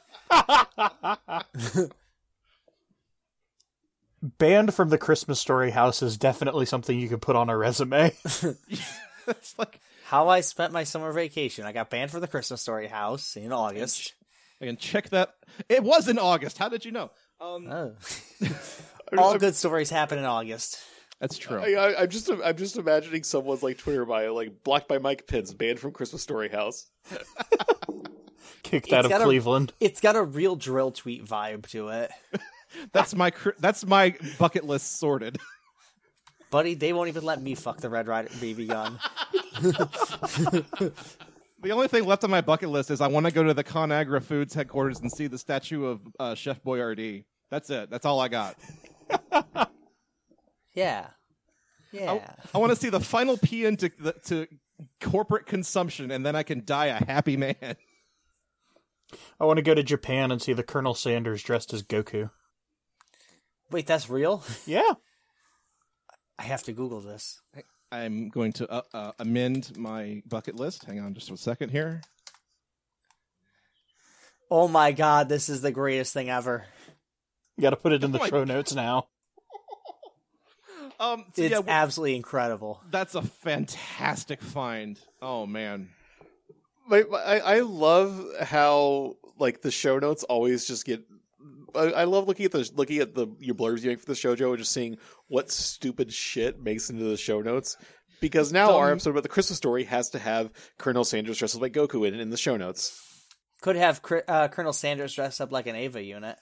[SPEAKER 4] Banned from the Christmas Story house is definitely something you could put on a resume.
[SPEAKER 2] It's like
[SPEAKER 5] how I spent my summer vacation. I got banned from the Christmas Story house in August.
[SPEAKER 2] I can check that. It was in August. How did you know?
[SPEAKER 5] All good stories happen in August.
[SPEAKER 2] That's true.
[SPEAKER 3] I'm just imagining someone's like Twitter bio, like blocked by Mike Pence, banned from Christmas Story house,
[SPEAKER 4] kicked out of Cleveland.
[SPEAKER 5] It's got a real drill tweet vibe to it.
[SPEAKER 2] That's my bucket list sorted.
[SPEAKER 5] Buddy, they won't even let me fuck the Red Ryder BB gun.
[SPEAKER 2] The only thing left on my bucket list is I want to go to the ConAgra Foods headquarters and see the statue of Chef Boyardee. That's it. That's all I got.
[SPEAKER 5] Yeah.
[SPEAKER 2] I want to see the final paean to corporate consumption, and then I can die a happy man.
[SPEAKER 4] I want to go to Japan and see the Colonel Sanders dressed as Goku.
[SPEAKER 5] Wait, that's real?
[SPEAKER 4] Yeah.
[SPEAKER 5] I have to Google this.
[SPEAKER 2] I'm going to amend my bucket list. Hang on just a second here.
[SPEAKER 5] Oh my God, this is the greatest thing ever.
[SPEAKER 4] You got to put it in the show notes now.
[SPEAKER 5] It's absolutely incredible.
[SPEAKER 2] That's a fantastic find. Oh man,
[SPEAKER 3] I love how like the show notes always just get. I love looking at your blurbs you make for the shoujo and just seeing what stupid shit makes into the show notes. Because now our episode about the Christmas Story has to have Colonel Sanders dressed up like Goku in the show notes.
[SPEAKER 5] Could have Colonel Sanders dressed up like an Ava unit.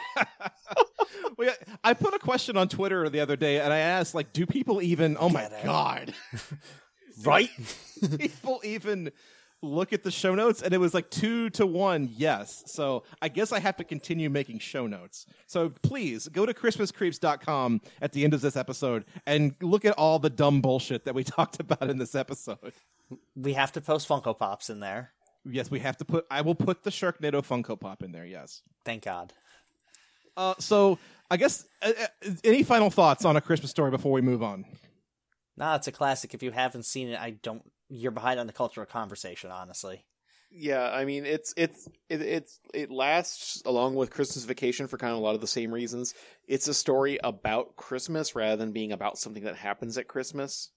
[SPEAKER 2] Well, I put a question on Twitter the other day, and I asked, like, do people even... Oh, my God.
[SPEAKER 5] Right?
[SPEAKER 2] People even look at the show notes? And it was like 2-1 yes. So I guess I have to continue making show notes. So please, go to ChristmasCreeps.com at the end of this episode and look at all the dumb bullshit that we talked about in this episode.
[SPEAKER 5] We have to post Funko Pops in there.
[SPEAKER 2] Yes, we have to put... I will put the Sharknado Funko Pop in there, yes.
[SPEAKER 5] Thank God.
[SPEAKER 2] So I guess any final thoughts on A Christmas Story before we move on?
[SPEAKER 5] Nah, it's a classic. If you haven't seen it, you're behind on the cultural conversation, honestly.
[SPEAKER 3] Yeah, I mean it lasts along with Christmas Vacation for kind of a lot of the same reasons. It's a story about Christmas rather than being about something that happens at Christmas.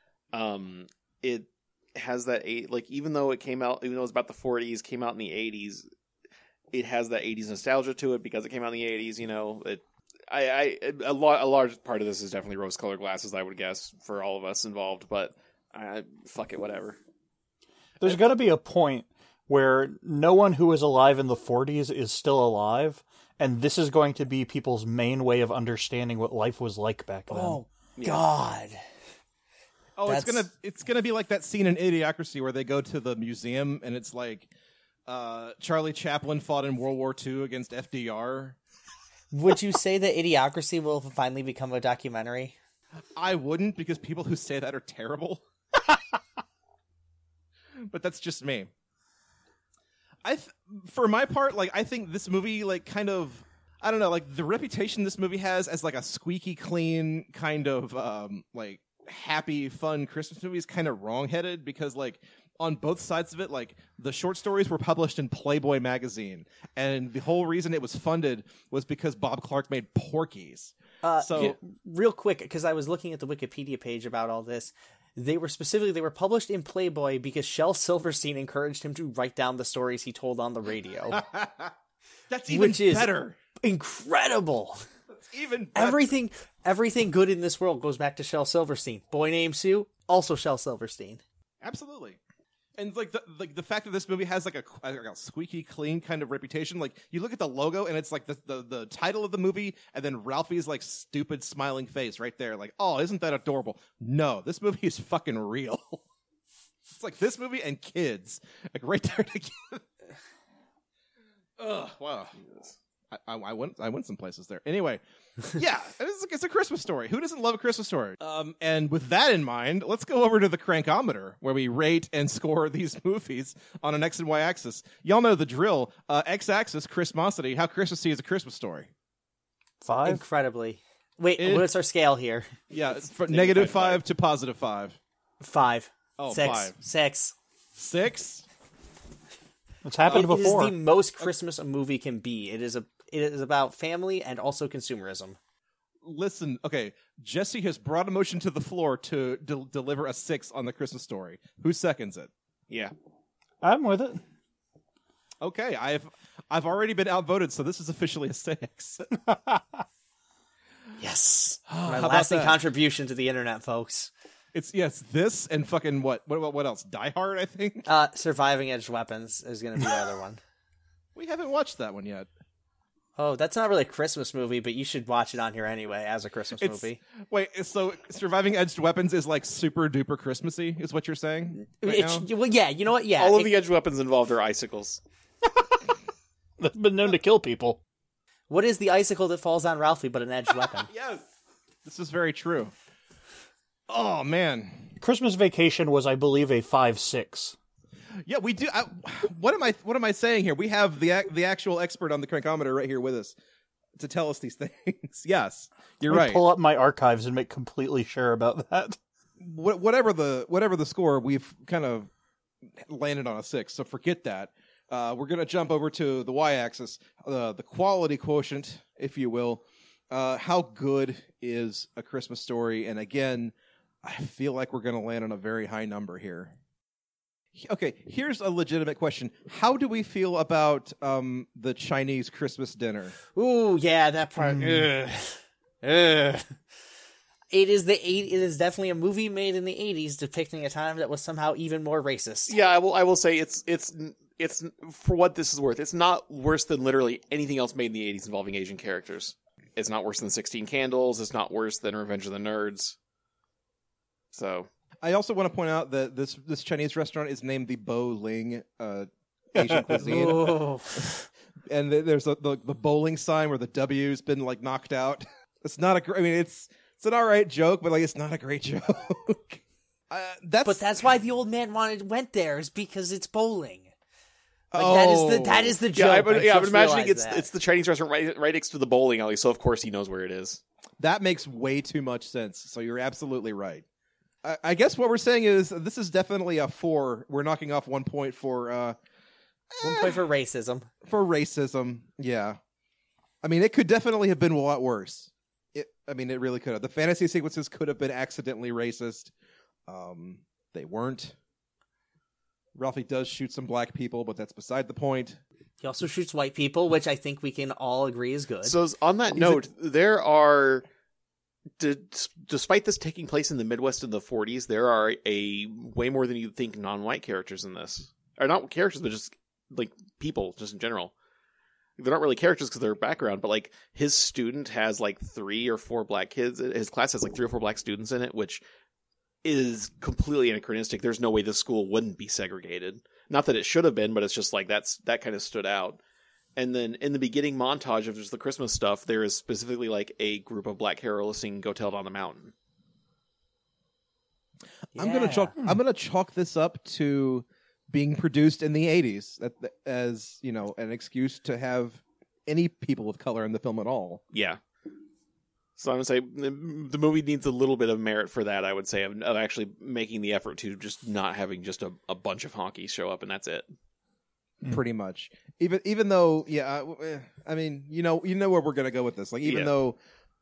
[SPEAKER 3] It has that even though it was about the 40s, came out in the 80s. It has that 80s nostalgia to it because it came out in the 80s, you know. A large part of this is definitely rose-colored glasses, I would guess, for all of us involved, but fuck it, whatever.
[SPEAKER 4] There's got to be a point where no one who was alive in the 40s is still alive, and this is going to be people's main way of understanding what life was like back then.
[SPEAKER 5] Oh, God.
[SPEAKER 2] Oh, it's gonna be like that scene in Idiocracy where they go to the museum, and it's like... Charlie Chaplin fought in World War II against FDR.
[SPEAKER 5] Would you say that Idiocracy will finally become a documentary?
[SPEAKER 2] I wouldn't, because people who say that are terrible. But that's just me. For my part, like, I think this movie, like, kind of, I don't know, like, the reputation this movie has as, like, a squeaky clean kind of, like, happy, fun Christmas movie is kind of wrong-headed, because, like, on both sides of it, like, the short stories were published in Playboy magazine, and the whole reason it was funded was because Bob Clark made Porky's.
[SPEAKER 5] Real quick, because I was looking at the Wikipedia page about all this, they were published in Playboy because Shel Silverstein encouraged him to write down the stories he told on the radio.
[SPEAKER 2] That's even better.
[SPEAKER 5] Incredible.
[SPEAKER 2] That's even better.
[SPEAKER 5] Everything good in this world goes back to Shel Silverstein. Boy Named Sue, also Shel Silverstein.
[SPEAKER 2] Absolutely. And like the fact that this movie has like a squeaky clean kind of reputation, like you look at the logo and it's like the title of the movie and then Ralphie's like stupid smiling face right there, like, oh, isn't that adorable? No, this movie is fucking real. It's like this movie and Kids, like right there together. Ugh, wow. I went some places there. Anyway, yeah, it's a Christmas story. Who doesn't love a Christmas story? And with that in mind, let's go over to the Crankometer, where we rate and score these movies on an X and Y axis. Y'all know the drill. X-axis, Christmasity. How Christmassy is a Christmas story?
[SPEAKER 4] 5?
[SPEAKER 5] Incredibly. Wait, what's our scale here?
[SPEAKER 2] Yeah, it's from -5 to +5.
[SPEAKER 5] 5.
[SPEAKER 2] Oh,
[SPEAKER 5] 6.
[SPEAKER 2] 5.
[SPEAKER 5] 6.
[SPEAKER 2] 6?
[SPEAKER 4] It's happened before.
[SPEAKER 5] It is the most Christmas a movie can be. It is about family and also consumerism.
[SPEAKER 2] Listen, okay, Jesse has brought a motion to the floor to deliver a 6 on the Christmas story. Who seconds it?
[SPEAKER 3] Yeah.
[SPEAKER 4] I'm with it.
[SPEAKER 2] Okay, I've already been outvoted, so this is officially a 6.
[SPEAKER 5] Yes. My
[SPEAKER 2] How
[SPEAKER 5] lasting
[SPEAKER 2] about that?
[SPEAKER 5] contribution to the internet, folks.
[SPEAKER 2] It's this and fucking what else? Die Hard, I think.
[SPEAKER 5] Surviving Edged Weapons is going to be the other one.
[SPEAKER 2] We haven't watched that one yet.
[SPEAKER 5] Oh, that's not really a Christmas movie, but you should watch it on here anyway as a Christmas movie.
[SPEAKER 2] Wait, so Surviving Edged Weapons is like super duper Christmassy, is what you're saying?
[SPEAKER 5] Well, yeah, you know what? Yeah.
[SPEAKER 3] All of the edge weapons involved are icicles.
[SPEAKER 4] That's been known to kill people.
[SPEAKER 5] What is the icicle that falls on Ralphie but an edged weapon?
[SPEAKER 2] Yes. This is very true. Oh, man.
[SPEAKER 4] Christmas Vacation was, I believe, a 5-6.
[SPEAKER 2] Yeah, we do. What am I saying here? We have the actual expert on the Crankometer right here with us to tell us these things. Yes, you're right.
[SPEAKER 4] Pull up my archives and make completely sure about that.
[SPEAKER 2] Whatever the score, we've kind of landed on a 6. So forget that. We're gonna jump over to the y-axis, the quality quotient, if you will. How good is A Christmas Story? And again, I feel like we're gonna land on a very high number here. Okay, here's a legitimate question. How do we feel about the Chinese Christmas dinner?
[SPEAKER 5] Ooh, yeah, that part. It is definitely a movie made in the 80s depicting a time that was somehow even more racist.
[SPEAKER 3] Yeah, I will say it's for what this is worth. It's not worse than literally anything else made in the 80s involving Asian characters. It's not worse than 16 Candles. It's not worse than Revenge of the Nerds. So
[SPEAKER 2] I also want to point out that this Chinese restaurant is named the Bo Ling Asian cuisine.
[SPEAKER 5] Oh.
[SPEAKER 2] And there's the bowling sign where the W's been like knocked out. It's not I mean, it's an all right joke, but like it's not a great joke.
[SPEAKER 5] But that's why the old man went there, is because it's bowling. Like, that is the joke.
[SPEAKER 3] I'm imagining it's the Chinese restaurant right next to the bowling alley, so of course he knows where it is.
[SPEAKER 2] That makes way too much sense. So you're absolutely right. I guess what we're saying is this is definitely a 4. We're knocking off 1 point for
[SPEAKER 5] 1 point for racism.
[SPEAKER 2] For racism, yeah. I mean, it could definitely have been a lot worse. It really could have. The fantasy sequences could have been accidentally racist. They weren't. Ralphie does shoot some black people, but that's beside the point.
[SPEAKER 5] He also shoots white people, which I think we can all agree is good.
[SPEAKER 3] So on that note, there are... Despite this taking place in the Midwest in the 40s, there are a way more than you'd think non-white characters in this. Or not characters, but just like people, just in general. They're not really characters because they're background, but like his student has like 3 or 4 black kids. His class has like 3 or 4 black students in it, which is completely anachronistic. There's no way the school wouldn't be segregated. Not that it should have been, but it's just like that kind of stood out. And then in the beginning montage of just the Christmas stuff, there is specifically like a group of black carolers singing Go Tell It on the Mountain.
[SPEAKER 2] I'm gonna chalk this up to being produced in the 80s as, you know, an excuse to have any people of color in the film at all.
[SPEAKER 3] Yeah. So I'm going to say the movie needs a little bit of merit for that, I would say, of actually making the effort to just not having just a bunch of honkies show up and that's it.
[SPEAKER 2] Pretty much. Even though, yeah, I mean, you know where we're going to go with this. Like, even though...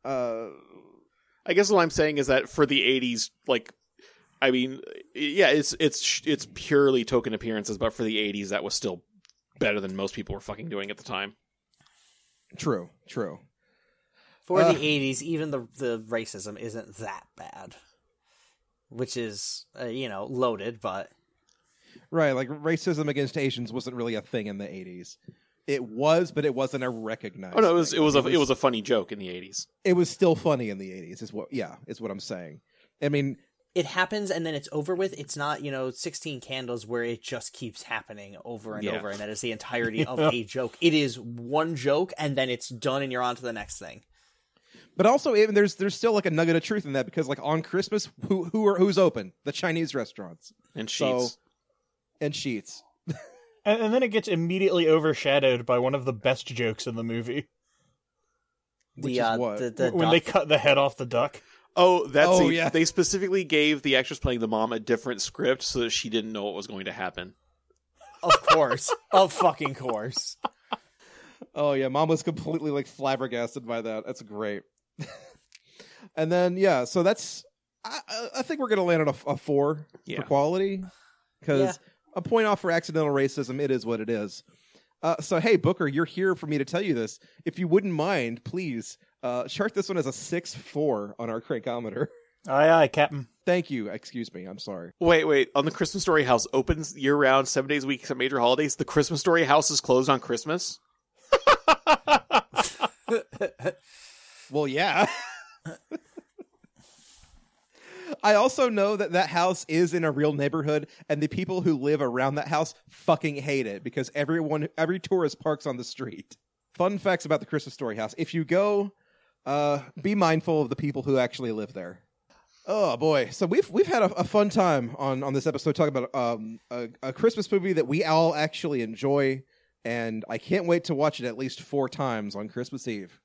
[SPEAKER 3] I guess what I'm saying is that for the 80s, like, I mean, yeah, it's purely token appearances, but for the 80s, that was still better than most people were fucking doing at the time.
[SPEAKER 2] True.
[SPEAKER 5] For the 80s, even the racism isn't that bad. Which is, loaded, but...
[SPEAKER 2] Right, like racism against Asians wasn't really a thing in the 80s. It was, but it wasn't a recognized.
[SPEAKER 3] Oh no, it was a funny joke in the 80s.
[SPEAKER 2] It was still funny in the 80s. Is what I'm saying. I mean,
[SPEAKER 5] it happens and then it's over with. It's not 16 Candles where it just keeps happening over and over, and that is the entirety of a joke. It is one joke and then it's done, and you're on to the next thing.
[SPEAKER 2] But also, even there's still like a nugget of truth in that, because like on Christmas, who's open? The Chinese restaurants
[SPEAKER 3] and Sheetz.
[SPEAKER 2] And Sheetz.
[SPEAKER 4] And then it gets immediately overshadowed by one of the best jokes in the movie.
[SPEAKER 2] Which is what?
[SPEAKER 4] When they cut the head off the duck.
[SPEAKER 3] Oh, They specifically gave the actress playing the mom a different script so that she didn't know what was going to happen.
[SPEAKER 5] Of course. Of fucking course.
[SPEAKER 2] Oh, yeah. Mom was completely like flabbergasted by that. That's great. And then, yeah, so that's... I think we're going to land on a 4 for quality. Because... A point off for accidental racism. It is what it is. So, hey, Booker, you're here for me to tell you this. If you wouldn't mind, please chart this one as a 6-4 on our crankometer.
[SPEAKER 4] Aye, Captain.
[SPEAKER 2] Thank you. Excuse me. I'm sorry.
[SPEAKER 3] Wait. On the Christmas Story house, opens year-round, 7 days a week except major holidays. The Christmas Story house is closed on Christmas?
[SPEAKER 2] Well, yeah. I also know that house is in a real neighborhood, and the people who live around that house fucking hate it because every tourist parks on the street. Fun facts about the Christmas Story house. If you go, be mindful of the people who actually live there. Oh boy. So we've had a fun time on this episode talking about a Christmas movie that we all actually enjoy, and I can't wait to watch it at least 4 times on Christmas Eve.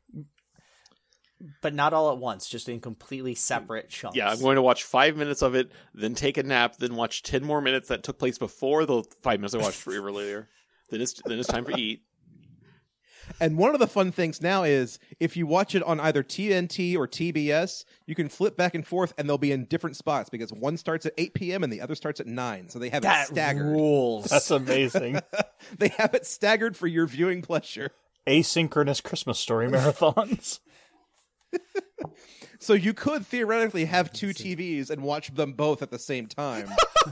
[SPEAKER 5] But not all at once, just in completely separate chunks.
[SPEAKER 3] Yeah, I'm going to watch 5 minutes of it, then take a nap, then watch 10 more minutes that took place before the 5 minutes I watched earlier. Then it's time for eat.
[SPEAKER 2] And one of the fun things now is if you watch it on either TNT or TBS, you can flip back and forth, and they'll be in different spots because one starts at 8 p.m. and the other starts at 9. So they have it staggered.
[SPEAKER 5] Rules.
[SPEAKER 4] That's amazing.
[SPEAKER 2] They have it staggered for your viewing pleasure.
[SPEAKER 4] Asynchronous Christmas Story marathons.
[SPEAKER 2] So you could theoretically have 2 TVs and watch them both at the same time.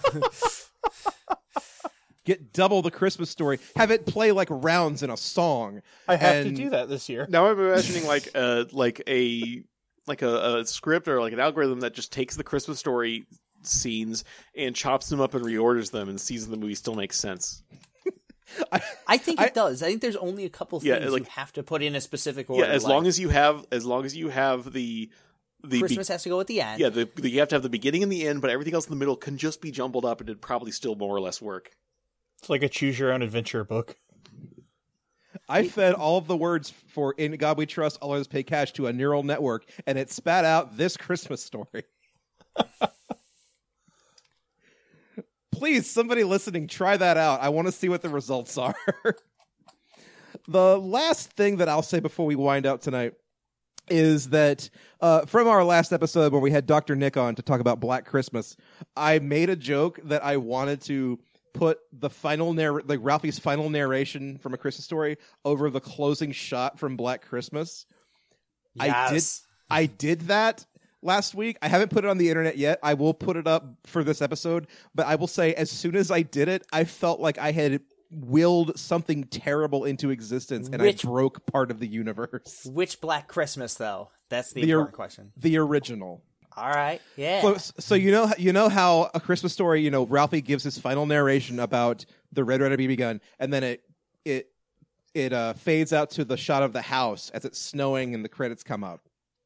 [SPEAKER 2] Get double the Christmas Story. Have it play like rounds in a song.
[SPEAKER 4] I have to do that this year.
[SPEAKER 3] Now I'm imagining like a script or like an algorithm that just takes the Christmas Story scenes and chops them up and reorders them and sees if the movie still makes sense.
[SPEAKER 5] I think it does. I think there's only a couple things you have to put in a specific order.
[SPEAKER 3] Yeah, as long as you have the
[SPEAKER 5] Christmas has to go at the end.
[SPEAKER 3] Yeah, you have to have the beginning and the end, but everything else in the middle can just be jumbled up and it'd probably still more or less work.
[SPEAKER 4] It's like a choose your own adventure book.
[SPEAKER 2] I fed all of the words for "In God We Trust, All Others Pay Cash" to a neural network, and it spat out this Christmas Story. Please, somebody listening, try that out. I want to see what the results are. The last thing that I'll say before we wind up tonight is that from our last episode where we had Dr. Nick on to talk about Black Christmas, I made a joke that I wanted to put the Ralphie's final narration from A Christmas Story over the closing shot from Black Christmas.
[SPEAKER 5] Yes.
[SPEAKER 2] I did that last week. I haven't put it on the internet yet. I will put it up for this episode, but I will say as soon as I did it, I felt like I had willed something terrible into existence and I broke part of the universe.
[SPEAKER 5] Which Black Christmas, though? That's the important question.
[SPEAKER 2] The original.
[SPEAKER 5] All right, yeah.
[SPEAKER 2] So you know how A Christmas Story, Ralphie gives his final narration about the Red Ryder BB gun, and then it fades out to the shot of the house as it's snowing and the credits come up.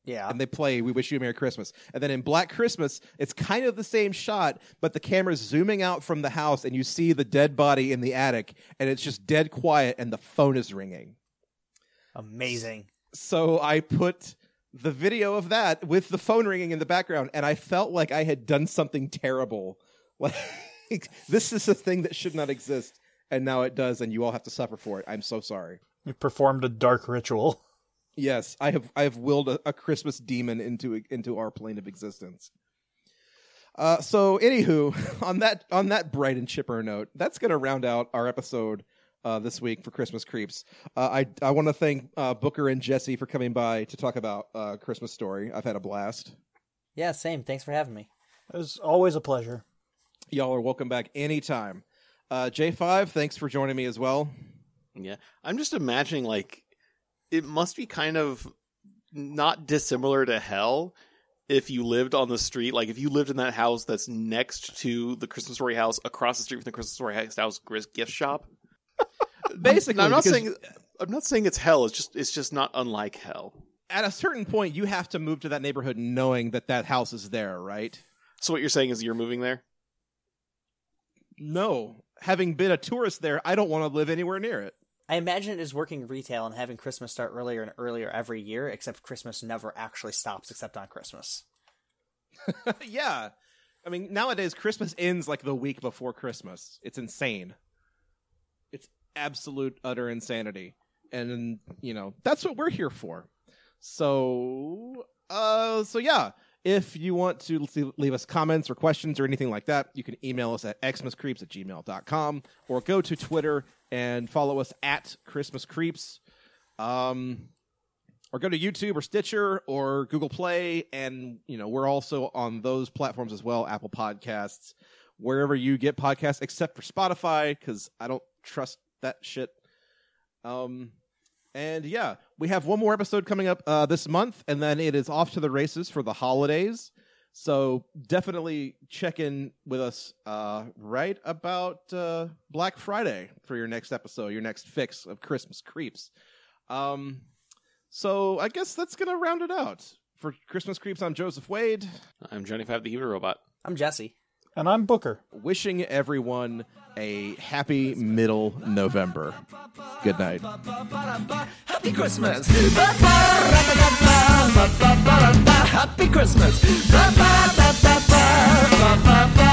[SPEAKER 5] Yeah.
[SPEAKER 2] And they play We Wish You a Merry Christmas. And then in Black Christmas, it's kind of the same shot, but the camera's zooming out from the house and you see the dead body in the attic and it's just dead quiet and the phone is ringing.
[SPEAKER 5] Amazing. So
[SPEAKER 2] I put the video of that with the phone ringing in the background and I felt like I had done something terrible. Like, this is a thing that should not exist and now it does and you all have to suffer for it. I'm so sorry.
[SPEAKER 4] You performed a dark ritual.
[SPEAKER 2] Yes, I have willed a Christmas demon into our plane of existence. So, anywho, on that bright and chipper note, that's going to round out our episode this week for Christmas Creeps. I want to thank Booker and Jesse for coming by to talk about Christmas Story. I've had a blast.
[SPEAKER 5] Yeah, same. Thanks for having me.
[SPEAKER 4] It was always a pleasure.
[SPEAKER 2] Y'all are welcome back anytime. J5, thanks for joining me as well.
[SPEAKER 3] Yeah, I'm just imagining, like, it must be kind of not dissimilar to hell if you lived on the street. Like, if you lived in that house that's next to the Christmas Story house, across the street from the Christmas Story house gift shop.
[SPEAKER 2] Basically,
[SPEAKER 3] I'm not saying it's hell. It's just not unlike hell.
[SPEAKER 2] At a certain point, you have to move to that neighborhood knowing that house is there, right?
[SPEAKER 3] So what you're saying is you're moving there?
[SPEAKER 2] No. Having been a tourist there, I don't want to live anywhere near it.
[SPEAKER 5] I imagine it is working retail and having Christmas start earlier and earlier every year, except Christmas never actually stops except on Christmas.
[SPEAKER 2] Yeah. I mean, nowadays, Christmas ends like the week before Christmas. It's insane. It's absolute, utter insanity. And, that's what we're here for. So yeah. If you want to leave us comments or questions or anything like that, you can email us at xmascreeps@gmail.com or go to Twitter and follow us at Christmas Creeps. Or go to YouTube or Stitcher or Google Play. And, we're also on those platforms as well, Apple Podcasts, wherever you get podcasts, except for Spotify, because I don't trust that shit. And yeah, we have one more episode coming up this month, and then it is off to the races for the holidays. So definitely check in with us right about Black Friday for your next episode, your next fix of Christmas Creeps. So I guess that's going to round it out. For Christmas Creeps, I'm Joseph Wade.
[SPEAKER 3] I'm Johnny Five, the Hebrew Robot.
[SPEAKER 5] I'm Jesse.
[SPEAKER 4] And I'm Booker.
[SPEAKER 2] Wishing everyone a happy middle November. Good night.
[SPEAKER 1] Happy Christmas. Happy Christmas.